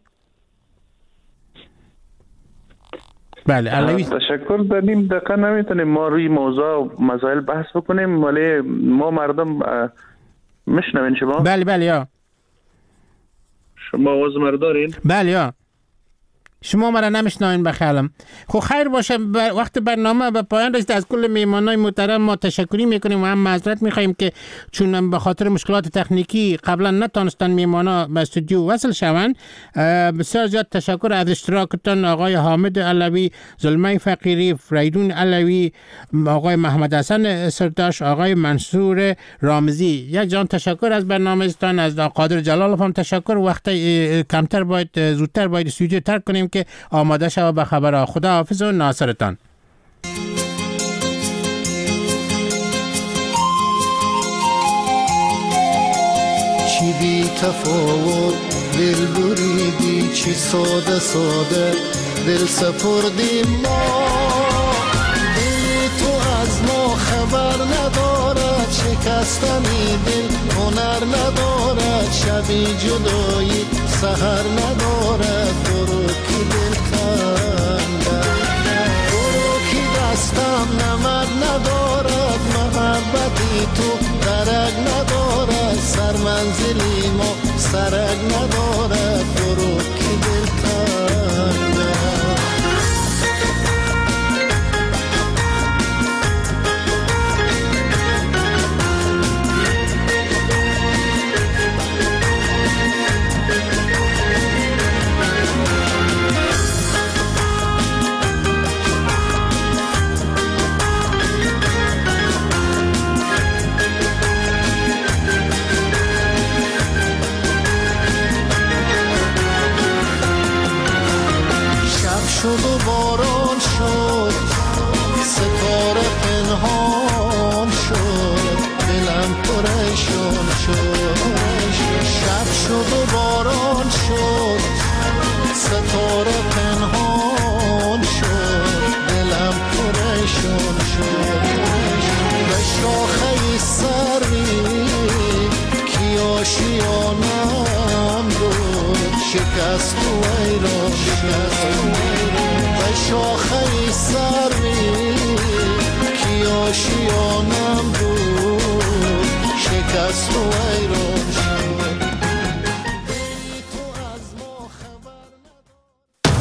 بله علوی. تشکر. در نیم دقیقه نمیتونیم ما روی موضوع و مسائل بحث بکنیم، ولی ما مردم میشنوین شما؟ بله یا شما آواز مرا دارین؟ بله یا شما مرا نمیشنوین بخیالم. خب خیر باشه، وقت برنامه به پایان رسید. از کل میهمانای محترم ما تشکری میکنیم و هم معذرت میخوایم که چون به خاطر مشکلات تکنیکی قبلا نتونستن میهمانا به استودیو وصل شوند. بسیار زیاد تشکر از اشتراکتان آقای حامد علوی، زلمه فقیری، فریدون علوی، آقای محمد حسن سرداش، آقای منصور رامزی. یک جان تشکر از برنامه‌تان. از قادر جلالov هم تشکر. وقت کمتر باید زودتر باید استودیو ترک کنیم که آماده شو به خبر. خدا حافظ و ناصرتان. چی بی تفاوت دل بریدی، چی ساده دل سپردیم ما. دل تو از ما خبر ندارد، شکستنی دل هنر ندارد، شبی جدایی سحر ندارد. برو کی دل کندن، برو کی دستم نمد ندارد، محبتی تو درک ندارد، سر منزلی ما سرک ندارد. برو کی دل کندن. شد و باران شد ستاره پنهان شد دلم پریشان شد شب شد و باران شد ستاره پنهان شد دلم پریشان شد به شاخه سروی کی آشیانم بود شکست و ایران شد به شاخه سروی کی آشیانم